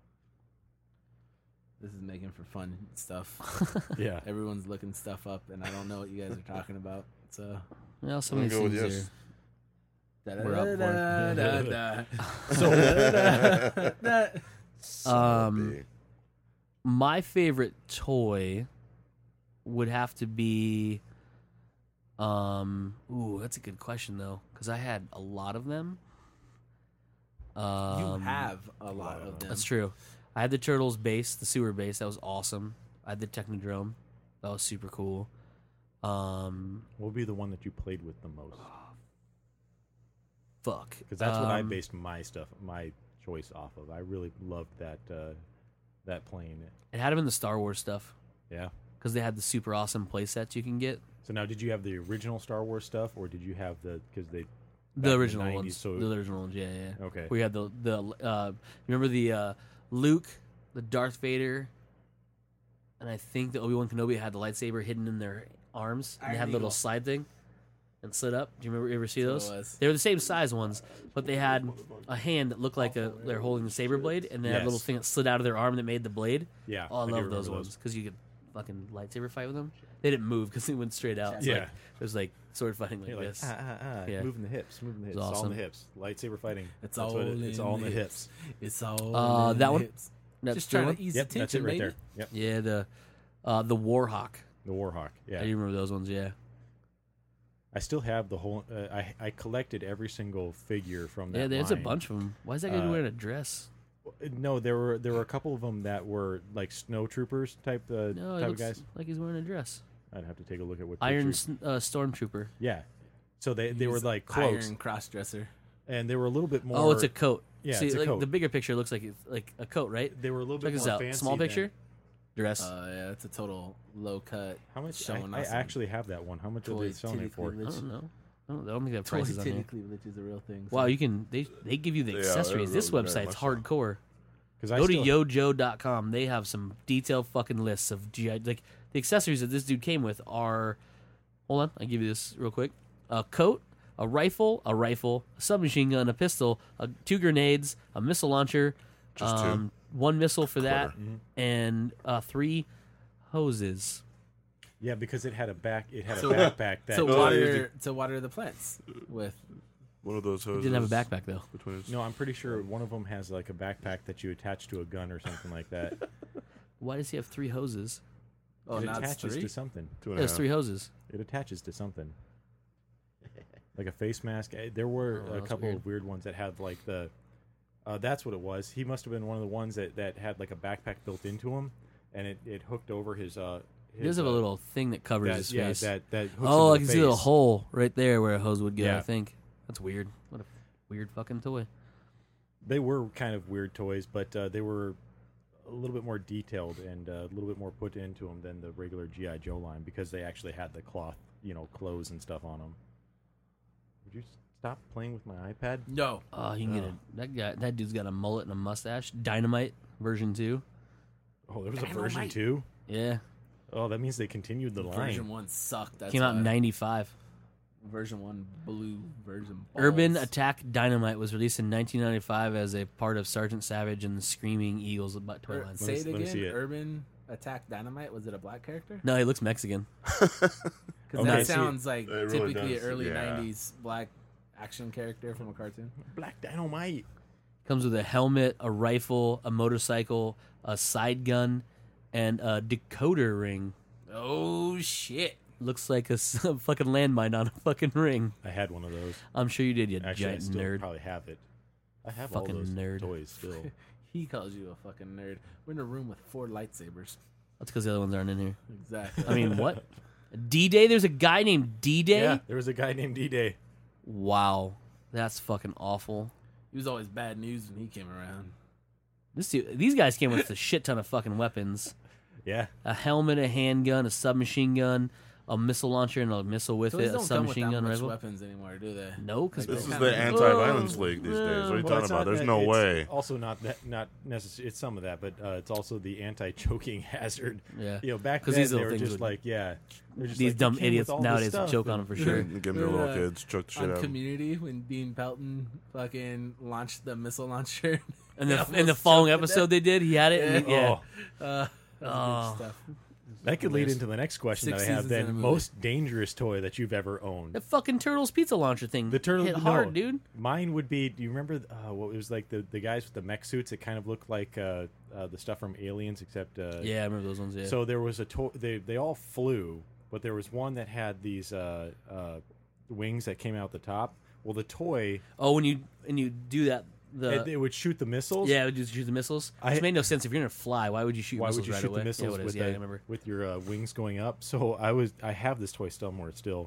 This is making for fun stuff. Yeah. Everyone's looking stuff up, and I don't know what you guys are talking about. So, Well, some I'm of gonna these go with things yes. We're up So, Um, my favorite toy would have to be ooh, that's a good question though, because I had a lot of them. you have a lot of them. That's true. I had the Turtles base, the sewer base, that was awesome. I had the Technodrome, that was super cool. What would be the one that you played with the most? Fuck. Because that's what I based my choice off of. I really loved that plane. It had them in the Star Wars stuff, Yeah. because they had the super awesome play sets you can get. So now, did you have the original Star Wars stuff, or did you have because they back The in original 90s, ones. so- The original ones, yeah. Okay. We had the remember the Luke, the Darth Vader, and I think the Obi-Wan Kenobi had the lightsaber hidden in their arms, and they had Iron a little Eagle. slide thing and slid up. Do you remember ever see That's what those? it was. They were the same size ones, but they had a hand that looked like they're holding the saber blade, and they had a little Yes. thing that slid out of their arm that made the blade. Yeah. Oh, I do love remember those ones because you could fucking lightsaber fight with them. They didn't move because they went straight out. It's Yeah. like, it was like sword fighting like You're like, this. Yeah. Yeah. Moving the hips, moving the hips. It's It's all in awesome. the hips. Lightsaber fighting. It's That's all what in it's all in the hips. It's all in that the one? hips. That's Just the trying one? to ease Yep, the that's it tension, right baby. there. Yep. Yeah, the Warhawk. The Warhawk. Yeah. I do remember those ones. Yeah. I still have the whole. I collected every single figure from that. Yeah, there's a line. bunch of them. Why is that guy wearing a dress? No, there were a couple of them that were like snow troopers type No, it type of looks guys. like he's wearing a dress. I'd have to take a look at what Iron pictures. Stormtrooper. Yeah. So they were He's like cloaks, Iron cross-dresser. and they were a little bit more. Oh, it's a coat. Yeah, See, it's a like coat. the bigger picture looks like it's like a coat, right? They were a little Check bit this more out. fancy. Small than- picture, dress. Yeah, it's a total low cut. How much? Showing I us some actually have that one. How much are toy they selling titty it for? I cleavage. don't know. I don't think they have Toy prices on titty here. cleavage is a real thing. Wow, you can they give you the Yeah, accessories. they're This really very website's much so. hardcore. Because Go to yojo.com. They have some detailed fucking lists of GI. Like the accessories that this dude came with are. Hold on, I'll give you this real quick. A coat, a rifle, a submachine gun, a pistol, 2 grenades, a missile launcher, Just two? 1 missile for that, Mm-hmm. and 3 hoses. Yeah, because it had a back. It had So- a backpack that. to water the plants with. One of those He hoses. didn't have a backpack though. Between his... No, I'm pretty sure one of them has like a backpack that you attach to a gun or something like that. Why does he have 3 hoses? Oh, it now it's attaches 3? to something. Two and a There's half. 3 hoses. It attaches to something. Like a face mask. There were Oh, a that's couple weird. of weird ones that had like the. That's what it was. He must have been one of the ones that had like a backpack built into him, and it hooked over his. He does have a little thing that covers that, his yeah, face. that hooks Oh, I into can the see a little face. hole right there where a hose would go. Yeah. I think that's weird. What a weird fucking toy. They were kind of weird toys, but they were a little bit more detailed and a little bit more put into them than the regular GI Joe line because they actually had the cloth, clothes and stuff on them. Would you stop playing with my iPad? No. Oh, you can get that dude's got a mullet and a mustache. Dynamite version 2. Oh, there was a Dynamite. version 2. Yeah, Oh, that means they continued the line. Version 1 sucked. That's came out in why. '95. Version 1 blue. Version Urban balls. Attack Dynamite was released in 1995 as a part of Sergeant Savage and the Screaming Eagles toy line. Say it let me again. see it. Urban Attack Dynamite. Was it a black character? No, he looks Mexican. Because Okay. that sounds like It really typically does, early yeah. 90s black action character from a cartoon. Black Dynamite. Comes with a helmet, a rifle, a motorcycle, a side gun, and a decoder ring. Oh shit! Looks like a fucking landmine on a fucking ring. I had one of those. I'm sure you did, you Actually, I giant still nerd. probably have it. I have Fucking all those nerd. toys still. He calls you a fucking nerd. We're in a room with 4 lightsabers. That's because the other ones aren't in here. Exactly. I mean, what? D-Day? There's a guy named D-Day? Yeah, there was a guy named D-Day. Wow. That's fucking awful. he was always bad news when he came around. These guys came with a shit ton of fucking weapons. Yeah. A helmet, a handgun, a submachine gun, a missile launcher and a missile with Toys it, a don't come with submachine that gun much rifle. weapons anymore, do they? No, because This is kinda- the anti-violence league these days. What are you Well, talking it's about? not There's that- no it's way. Also, not necessarily. It's some of that, but it's also the anti-choking hazard. Yeah. Back 'Cause then these they little were things just would- like, they're just these like, dumb "You came with idiots all this nowadays stuff," choke on them for sure. Give them to little kids, choke the shit On out of them. Community, when Dean Pelton fucking launched the missile launcher. And He in the almost following choked to episode death. they did, he had it. And Oh, That was good stuff. that could lead into the next question 6 that I have. seasons in a Then, movie. most dangerous toy that you've ever owned. that fucking Turtles pizza launcher thing. The turtle hit hard, no, dude. Mine would be. Do you remember what it was like? The guys with the mech suits. It kind of looked like the stuff from Aliens, except Yeah, I remember those ones. Yeah. So there was a toy. They all flew, but there was one that had these wings that came out the top. Well, the toy when you do that, it would shoot the missiles. yeah, it would just shoot the missiles. I- Which made no sense. If you're gonna fly, why would you shoot Why missiles would you right shoot away? the missiles yeah, what it is. with, Yeah, I remember. with your wings going up? So I have this toy somewhere still,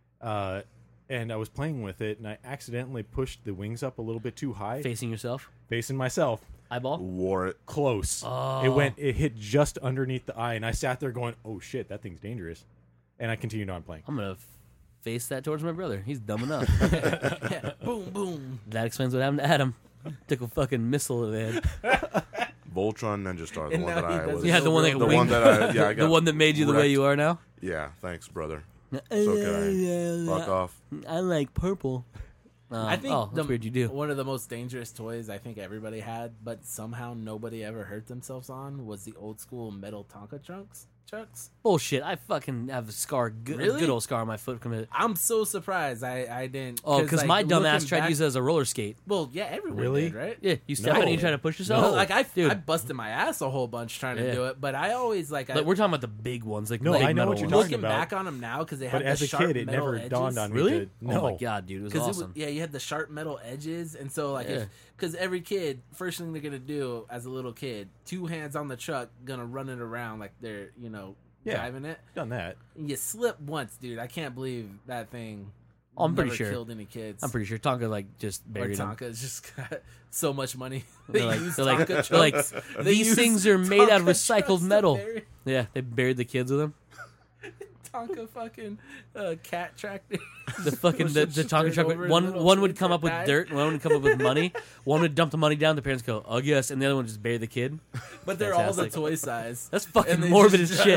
and I was playing with it, and I accidentally pushed the wings up a little bit too high, Facing yourself, facing myself. eyeball. Wore it. Close. Oh. It hit just underneath the eye, and I sat there going, "Oh shit, that thing's dangerous," and I continued on playing. I'm gonna face that towards my brother. He's dumb enough. Yeah, boom, boom. That explains what happened to Adam. Took a fucking missile to the head. Voltron Ninja Star, the And one now that he I does was. it Yeah, the one that so the winged- one that I got. The one that made you the way wrecked. you are now. Yeah, thanks, brother. Okay. Fuck off. I like purple. I think that's weird. You do. one of the most dangerous toys I think everybody had, but somehow nobody ever hurt themselves on, was the old school metal Tonka trucks. Bullshit. I fucking have a scar, Really? good old scar on my foot from it. I'm so surprised I didn't. Oh, because like, my dumb ass looking tried to back- use it as a roller skate. Well, yeah, everyone Really? did, right? Yeah, you step No. in and you try to push yourself. No, like I dude. busted my ass a whole bunch trying to Yeah. do it, but I always like Like, we're talking about the big ones, like No, big I know metal what you're ones. talking looking about. back on them now because they But had as the a sharp kid, it metal never edges. dawned on me. Really? No. Oh my god, dude, it was Because awesome. you had the sharp metal edges, and so like, Yeah. because every kid, first thing they're gonna do as a little kid, 2 hands on the truck, gonna run it around like they're Yeah. driving it. Done that. And you slip once, dude. I can't believe that thing. I'm pretty never sure. killed any kids. I'm pretty sure Tonka like just Or buried them. Tonka's just got so much money. They're like, use they're like, Tonka they're like, trucks. They these use things are made out of Tonka recycled trucks to metal. bury Yeah, they buried the kids with them. Tonka fucking cat tractor. The fucking the Push it Tonka straight truck. over One the little one would kids come that up with died. dirt, one would come up with money. One would dump the money down. The parents go, "Oh yes," and the other one would just bury the kid. But they're all the Fantastic. toy size. That's fucking And they morbid just as drive shit.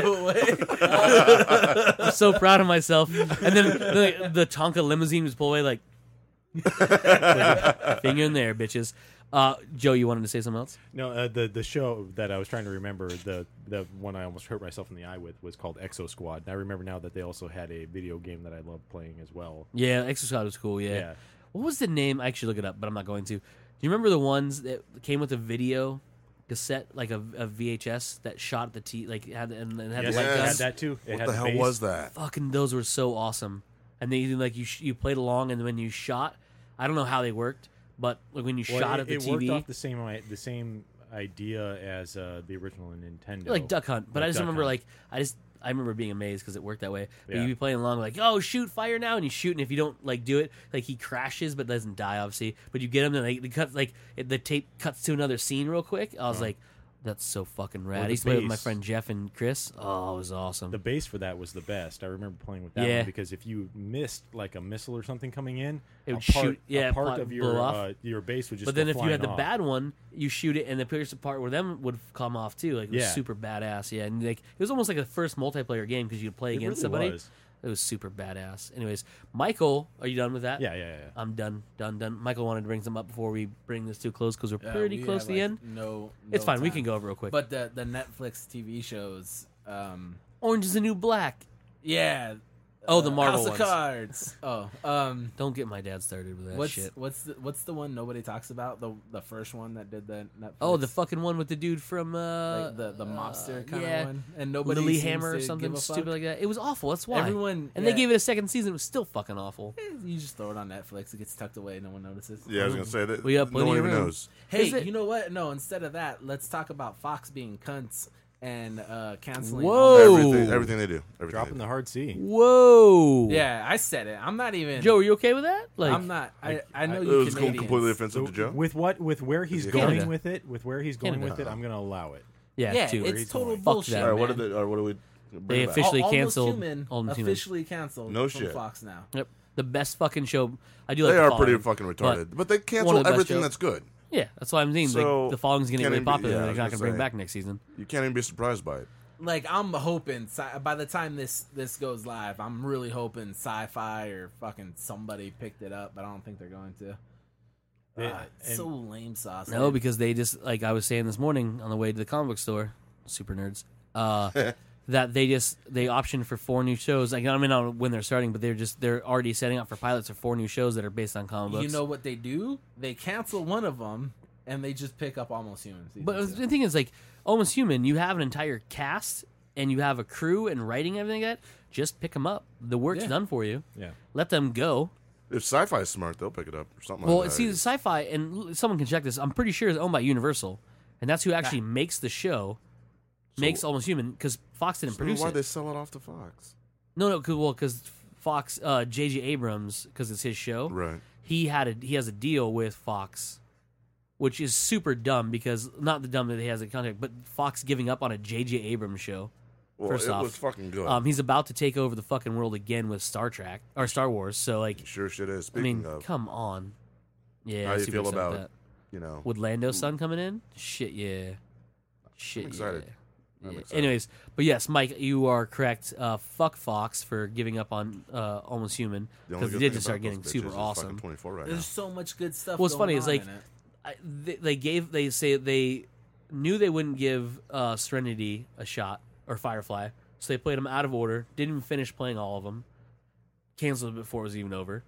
away. I'm so proud of myself. And then the Tonka limousine was pulled away like, finger in there, bitches. Joe, you wanted to say something else? No, the show that I was trying to remember, the one I almost hurt myself in the eye with, was called Exo Squad. And I remember now that they also had a video game that I loved playing as well. Yeah, Exercise was cool. Yeah. Yeah. What was the name? I actually look it up, but I'm not going to. Do you remember the ones that came with a video cassette, like a VHS that shot the Yes, had it light had guns? that too. It What had the hell bass. was that? Fucking those were so awesome. And they like you played along, and when you shot, I don't know how they worked, but like when you Well, shot it, at the it TV, worked off the same idea as the original Nintendo. like Duck Hunt. But Like I just Duck remember Hunt. I remember being amazed because it worked that way. But Yeah. you'd be playing along like, oh shoot, fire now, and you shoot, and if you don't like do it, like he crashes but doesn't die obviously. But you get him, and they cut the tape cuts to another scene real quick. I was like, that's so fucking rad. Or I the used to play with my bass. friend Jeff and Chris. Oh, it was awesome. The base for that was the best. I remember playing with that Yeah. one because if you missed like a missile or something coming in, It would a part, shoot- yeah, a part pop- of blow your base would just. But then go if you had flying the off. bad one, you shoot it, and the pierce part where them would come off too. Like it was Yeah. super badass. Yeah, and like it was almost like a first multiplayer game because you could play It against really somebody. was. It was super badass. Anyways, Michael, are you done with that? Yeah. I'm done. Michael wanted to bring some up before we bring this to a close because we're Yeah, pretty we close have, to the end. No, It's fine. We time. can go over real quick. But the Netflix TV shows, Orange is the New Black. yeah. Oh, the Marvel House ones. of Cards. Oh, Don't get my dad started with that what's shit. what's the one nobody talks about? The first one that did the Netflix. Oh, the fucking one with the dude from like the mobster kind yeah. of one, and nobody Lily seems Hammer or to something give a stupid fuck. like that. It was awful. That's why. Everyone and they gave it a second season. It was still fucking awful. You just throw it on Netflix. It gets tucked away. No one notices. Yeah, I was gonna say that. We got no plenty one of even room. knows. Hey, Is it- you know what? No, instead of that, let's talk about Fox being cunts and canceling. Whoa. Everything they do. Everything Dropping they the do. hard C. Whoa. Yeah, I said it. I'm not even. Joe, are you okay with that? Like, I'm not. I know It you was Canadians. completely offensive to Joe. With where he's it going Canada? with it, I'm Canada. going to allow it. Yeah, Yeah, too. it's total Fuck bullshit. that. All right, what man. did they? Or what do we? Bring They it back. officially Almost canceled Human Almost Human. officially canceled No from shit. Fox now. Yep. The best fucking show. I do like They The are Following, pretty fucking retarded, but they one cancel of the best everything shows. that's good. Yeah, that's why I'm saying. So, Like, The Following's going to get can't really even be- popular. yeah, I and was they're not going gonna to bring say. back next season. You can't even be surprised by it. Like, I'm hoping by the time this goes live, I'm really hoping Sci-Fi or fucking somebody picked it up, but I don't think they're going to. It's so lame sauce. No, dude. because they just, like I was saying this morning on the way to the comic book store, super nerds, that they optioned for 4 new shows. Like, I don't know when they're starting, but they're already setting up for pilots for 4 new shows that are based on comic books. You know what they do? They cancel one of them and they just pick up Almost Human. season But 2. the thing is, like, Almost Human, you have an entire cast and you have a crew and writing and everything like that. Just pick them up. The work's Yeah. done for you. Yeah. Let them go. If Sci-Fi is smart, they'll pick it up or something Well, like that. see, Sci-Fi, and someone can check this. I'm pretty sure it's owned by Universal, and that's who actually makes the show. Makes Almost Human because Fox didn't So produce why'd it. they sell it off to Fox? No, because Fox, J.J. Abrams, because it's his show. Right. He has a deal with Fox, which is super dumb because not the dumb that he has a contract, but Fox giving up on a J.J. Abrams show. Well, First it off, was fucking good. he's about to take over the fucking world again with Star Trek or Star Wars. So like, Sure shit is. I Speaking mean, of, come on. Yeah, how do you super feel excited with about, that. you know, With Lando's son coming in? Shit, yeah. Shit, I'm excited. yeah. I'm Yeah. excited. Anyways, but yes, Mike, you are correct. Fuck Fox for giving up on Almost Human the only because good they did thing just start about getting those super bitches is awesome. fucking 24 right There's so much good stuff. What's going funny is, on like, in it. they knew they wouldn't give Serenity a shot or Firefly, so they played them out of order. Didn't even finish playing all of them. Canceled it before it was even over.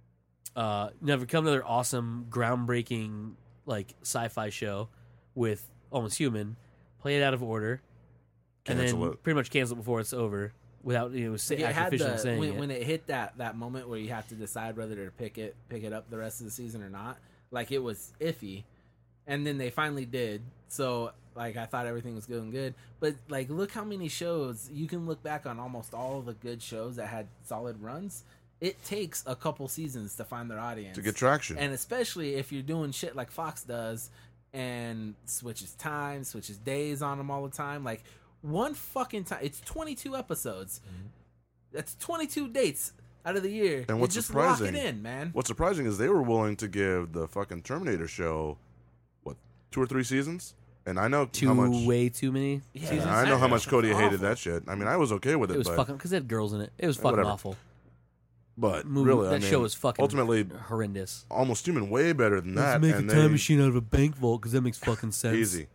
Never come another awesome, groundbreaking like sci-fi show with Almost Human. Play it out of order, and Cancel then it. pretty much cancel it before it's over without Like, it had officially saying it. when it hit that moment where you have to decide whether to pick it up the rest of the season or not. Like, it was iffy, and then they finally did. So like, I thought everything was going good, but like, look how many shows you can look back on. Almost all of the good shows that had solid runs. It takes a couple seasons to find their audience to get traction. and especially if you're doing shit like Fox does and switches time, switches days on them all the time. Like, one fucking time, it's 22 episodes. That's 22 dates out of the year. And what's you just surprising- lock it in, man. What's surprising is they were willing to give the fucking Terminator show, 2 or 3 seasons? And I know how much. way too many Yeah. seasons. And I know how much That's Cody hated awful. that shit. I mean, I was okay with it, It was but fucking because it had girls in it. It was fucking whatever. awful. but Movie, really, that I mean, show was fucking ultimately horrendous. Almost Human way better than that. Let's make and a time they- machine out of a bank vault because that makes fucking sense. Easy.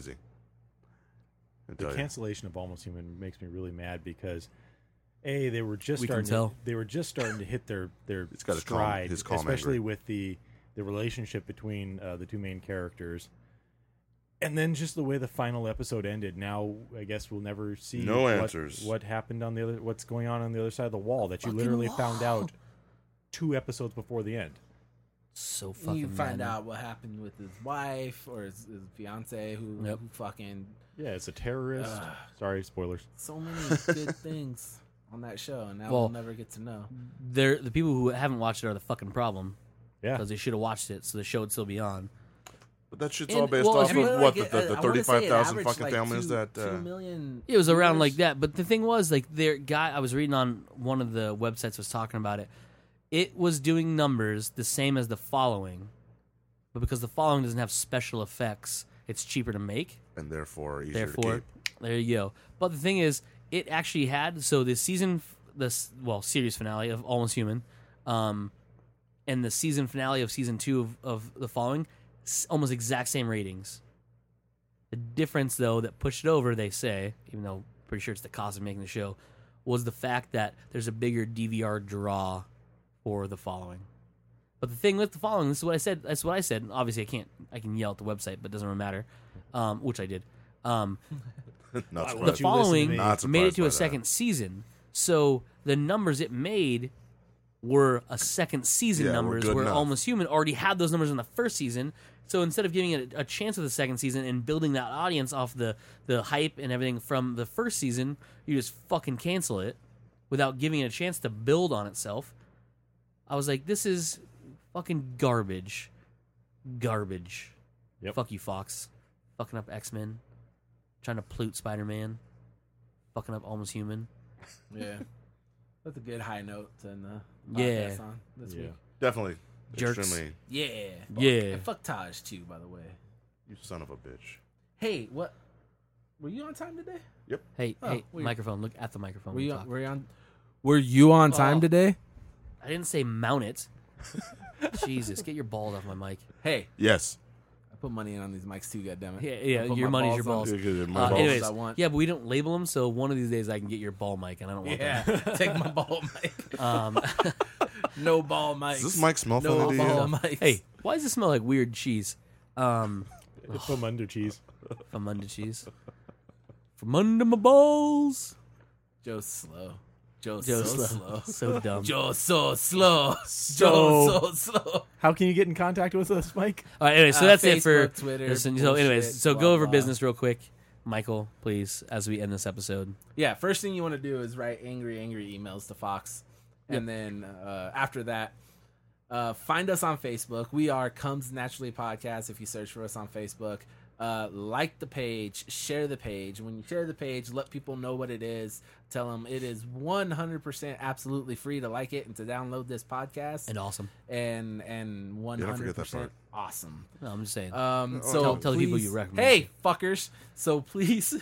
I The tell you. cancellation of Almost Human makes me really mad because they were just We can starting. tell. They were just starting to hit their It's got his calm- stride, his calm especially anger. with the relationship between the two main characters. And then just the way the final episode ended. Now I guess we'll never see No answers. what happened on the other. What's going on the other side of the wall that you Fucking literally wall. found out 2 episodes before the end. So fucking. You find mad. out what happened with his wife or his fiance who Yep. fucking Yeah, it's a terrorist. Sorry, spoilers. so many good things on that show, and now Well, we'll never get to know. The people who haven't watched it are the fucking problem Yeah, because they should have watched it, so the show would still be on. But that shit's And- all based well, off I mean, of But, what like, the I wanna say it 35,000 averaged, fucking like, families that 2 million It was around viewers. like that, but the thing was, like, their guy I was reading on one of the websites was talking about it. It was doing numbers the same as The Following, but because The Following doesn't have special effects, it's cheaper to make. and therefore easier Therefore, to keep. there you go. But the thing is, it actually had the series finale of Almost Human, and the season finale of season 2 of The Following, almost exact same ratings. The difference, though, that pushed it over, they say, even though I'm pretty sure it's the cost of making the show, was the fact that there's a bigger DVR draw for The Following. But the thing with The Following, this is what I said. That's what I said. Obviously, I can yell at the website, but it doesn't really matter, which I did. Not Why The won't surprised. you listen to Following me? Not made it surprised to by a that. second season, so the numbers it made were a second season Yeah, were numbers, good where enough. Almost Human already had those numbers in the first season. So instead of giving it a chance of the second season and building that audience off the hype and everything from the first season, you just fucking cancel it without giving it a chance to build on itself. I was like, this is fucking garbage. Garbage. Yep. Fuck you, Fox. Fucking up X-Men. Trying to pollute Spider-Man. fucking up Almost Human. Yeah. That's a good high note to end the Yeah. podcast on this week. Definitely. Jerks. Extremely. Yeah. Yeah. And fuck Taj, too, by the way. You son of a bitch. Hey, what? Were you on time today? Hey, Oh, hey, weird. microphone. Look at the microphone. Were when you talk. Were you on time Oh. today? I didn't say mount it. Jesus, get your balls off my mic. Hey, Yes. I put money in on these mics too, goddammit. Yeah, I put your my money's your balls balls. on. My balls. Anyways, I want. yeah, but we don't label them, so one of these days I can get your ball mic, and I don't want Yeah, take my ball mic. that. No ball mics. Does this mic smell no funny to you? ball mics. Hey, why does it smell like weird cheese? It's from under cheese. From under cheese. From under my balls. Joe's slow. Joe's Joe so slow. slow. So dumb. Joe's so slow. Joe's so slow. How can you get in contact with us, Mike? All right, anyway, so that's it for Facebook, Twitter. listen, so anyways, bullshit, so blah, go over blah. business real quick. Michael, please, as we end this episode. Yeah, first thing you want to do is write angry emails to Fox. And then after that, find us on Facebook. We are Comes Naturally Podcast if you search for us on Facebook. Like the page, share the page. When you share the page, let people know what it is. Tell them it is 100% absolutely free to like it and to download this podcast. And awesome. And don't forget that 100% part. awesome. No, I'm just saying. So tell the people please- you recommend. Hey, fuckers. So please,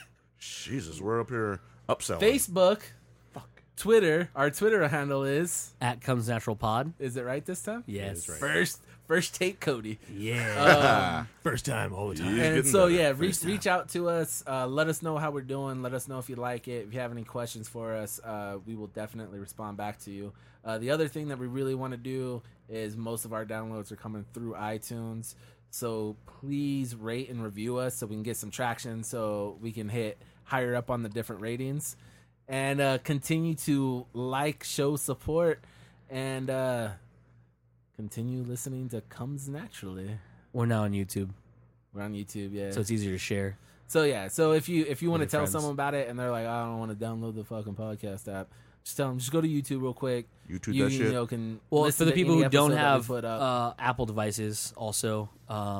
Jesus, we're up here upselling. Facebook, Twitter. Our Twitter handle is At Comes Natural Pod. it right this time? Yes. right. First take Cody. Yeah. First time, all the time. He's And getting so better. yeah, First reach out to us. Let us know how we're doing. Let us know if you like it. If you have any questions for us, we will definitely respond back to you. The other thing that we really want to do is most of our downloads are coming through iTunes. So please rate and review us so we can get some traction so we can hit higher up on the different ratings. And continue to like, show support, and continue listening to Comes Naturally. We're now on YouTube, We're on YouTube, yeah. so it's easier to share. So yeah, so if you want to your tell friends. someone about it and they're like, I don't want to download the fucking podcast app, just tell them, just go to YouTube real quick. YouTube You that shit. know, can Well, listen for the to people any who don't episode that we have put up, Apple devices, also,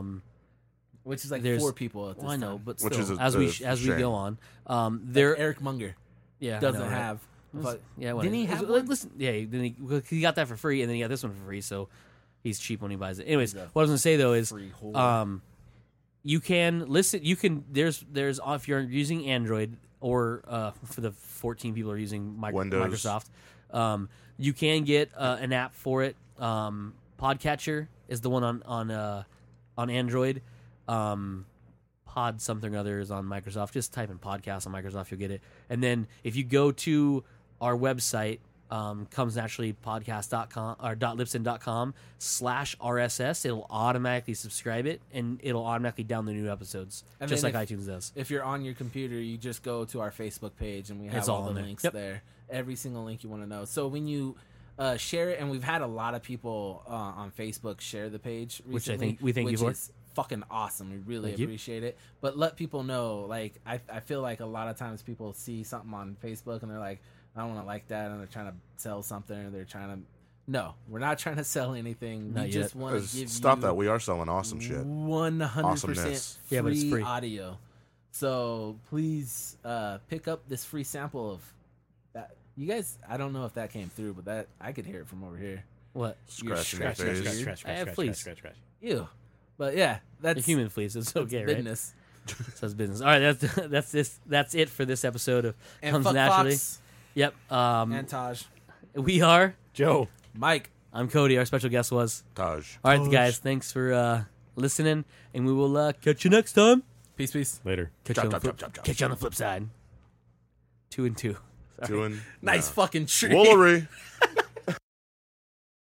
which is like there's- 4 people at this well, I know, time. but Which still, is a- as a we shame. go on, there, Eric Munger yeah, I doesn't know, right? have. But Yeah, Didn't he have whatever. one? Listen, yeah, then he got that for free, and then he got this one for free, so he's cheap when he buys it. Anyways, He's a what I was gonna say though is, free whore. you can listen. You can there's if you're using Android or for the 14 people who are using Windows. Microsoft, you can get an app for it. Podcatcher is the one on Android. Pod something or other is on Microsoft. Just type in podcast on Microsoft, you'll get it. And then if you go to our website, comesnaturallypodcast.com or .libsyn.com/RSS, it'll automatically subscribe it and it'll automatically download new episodes, And just then like iTunes does. if you're on your computer, you just go to our Facebook page and we have It's all all on the there. links Yep. there. Every single link you want to know. So when you share it, and we've had a lot of people on Facebook share the page recently, Which I think we thank you which for. is fucking awesome. We really Thank you. appreciate it. But let people know, like I feel like a lot of times people see something on Facebook and they're like, I don't want to like that, and they're trying to sell something, or they're trying to. No, we're not trying to sell anything. Not We yet. just want to give Stop you that. We are selling awesome shit. 100% Awesomeness. Yeah, but it's free. audio. So please pick up this free sample of that. You guys, I don't know if that came through, but that I could hear it from over here. What? You're Scratching your scratching face. your- Please. Ew. But yeah, The that's human fleas. It's okay, right? business. So it's business. All right, that's it for this episode of And Comes fuck Naturally. Fox Yep. and Taj. We are. Joe. Mike. I'm Cody. Our special guest was. Taj. All right, guys. Thanks for listening, and we will catch you next time. Peace, peace. Later. Catch you on the flip side. 2 and 2. Doing Nice fucking tree. Woolery.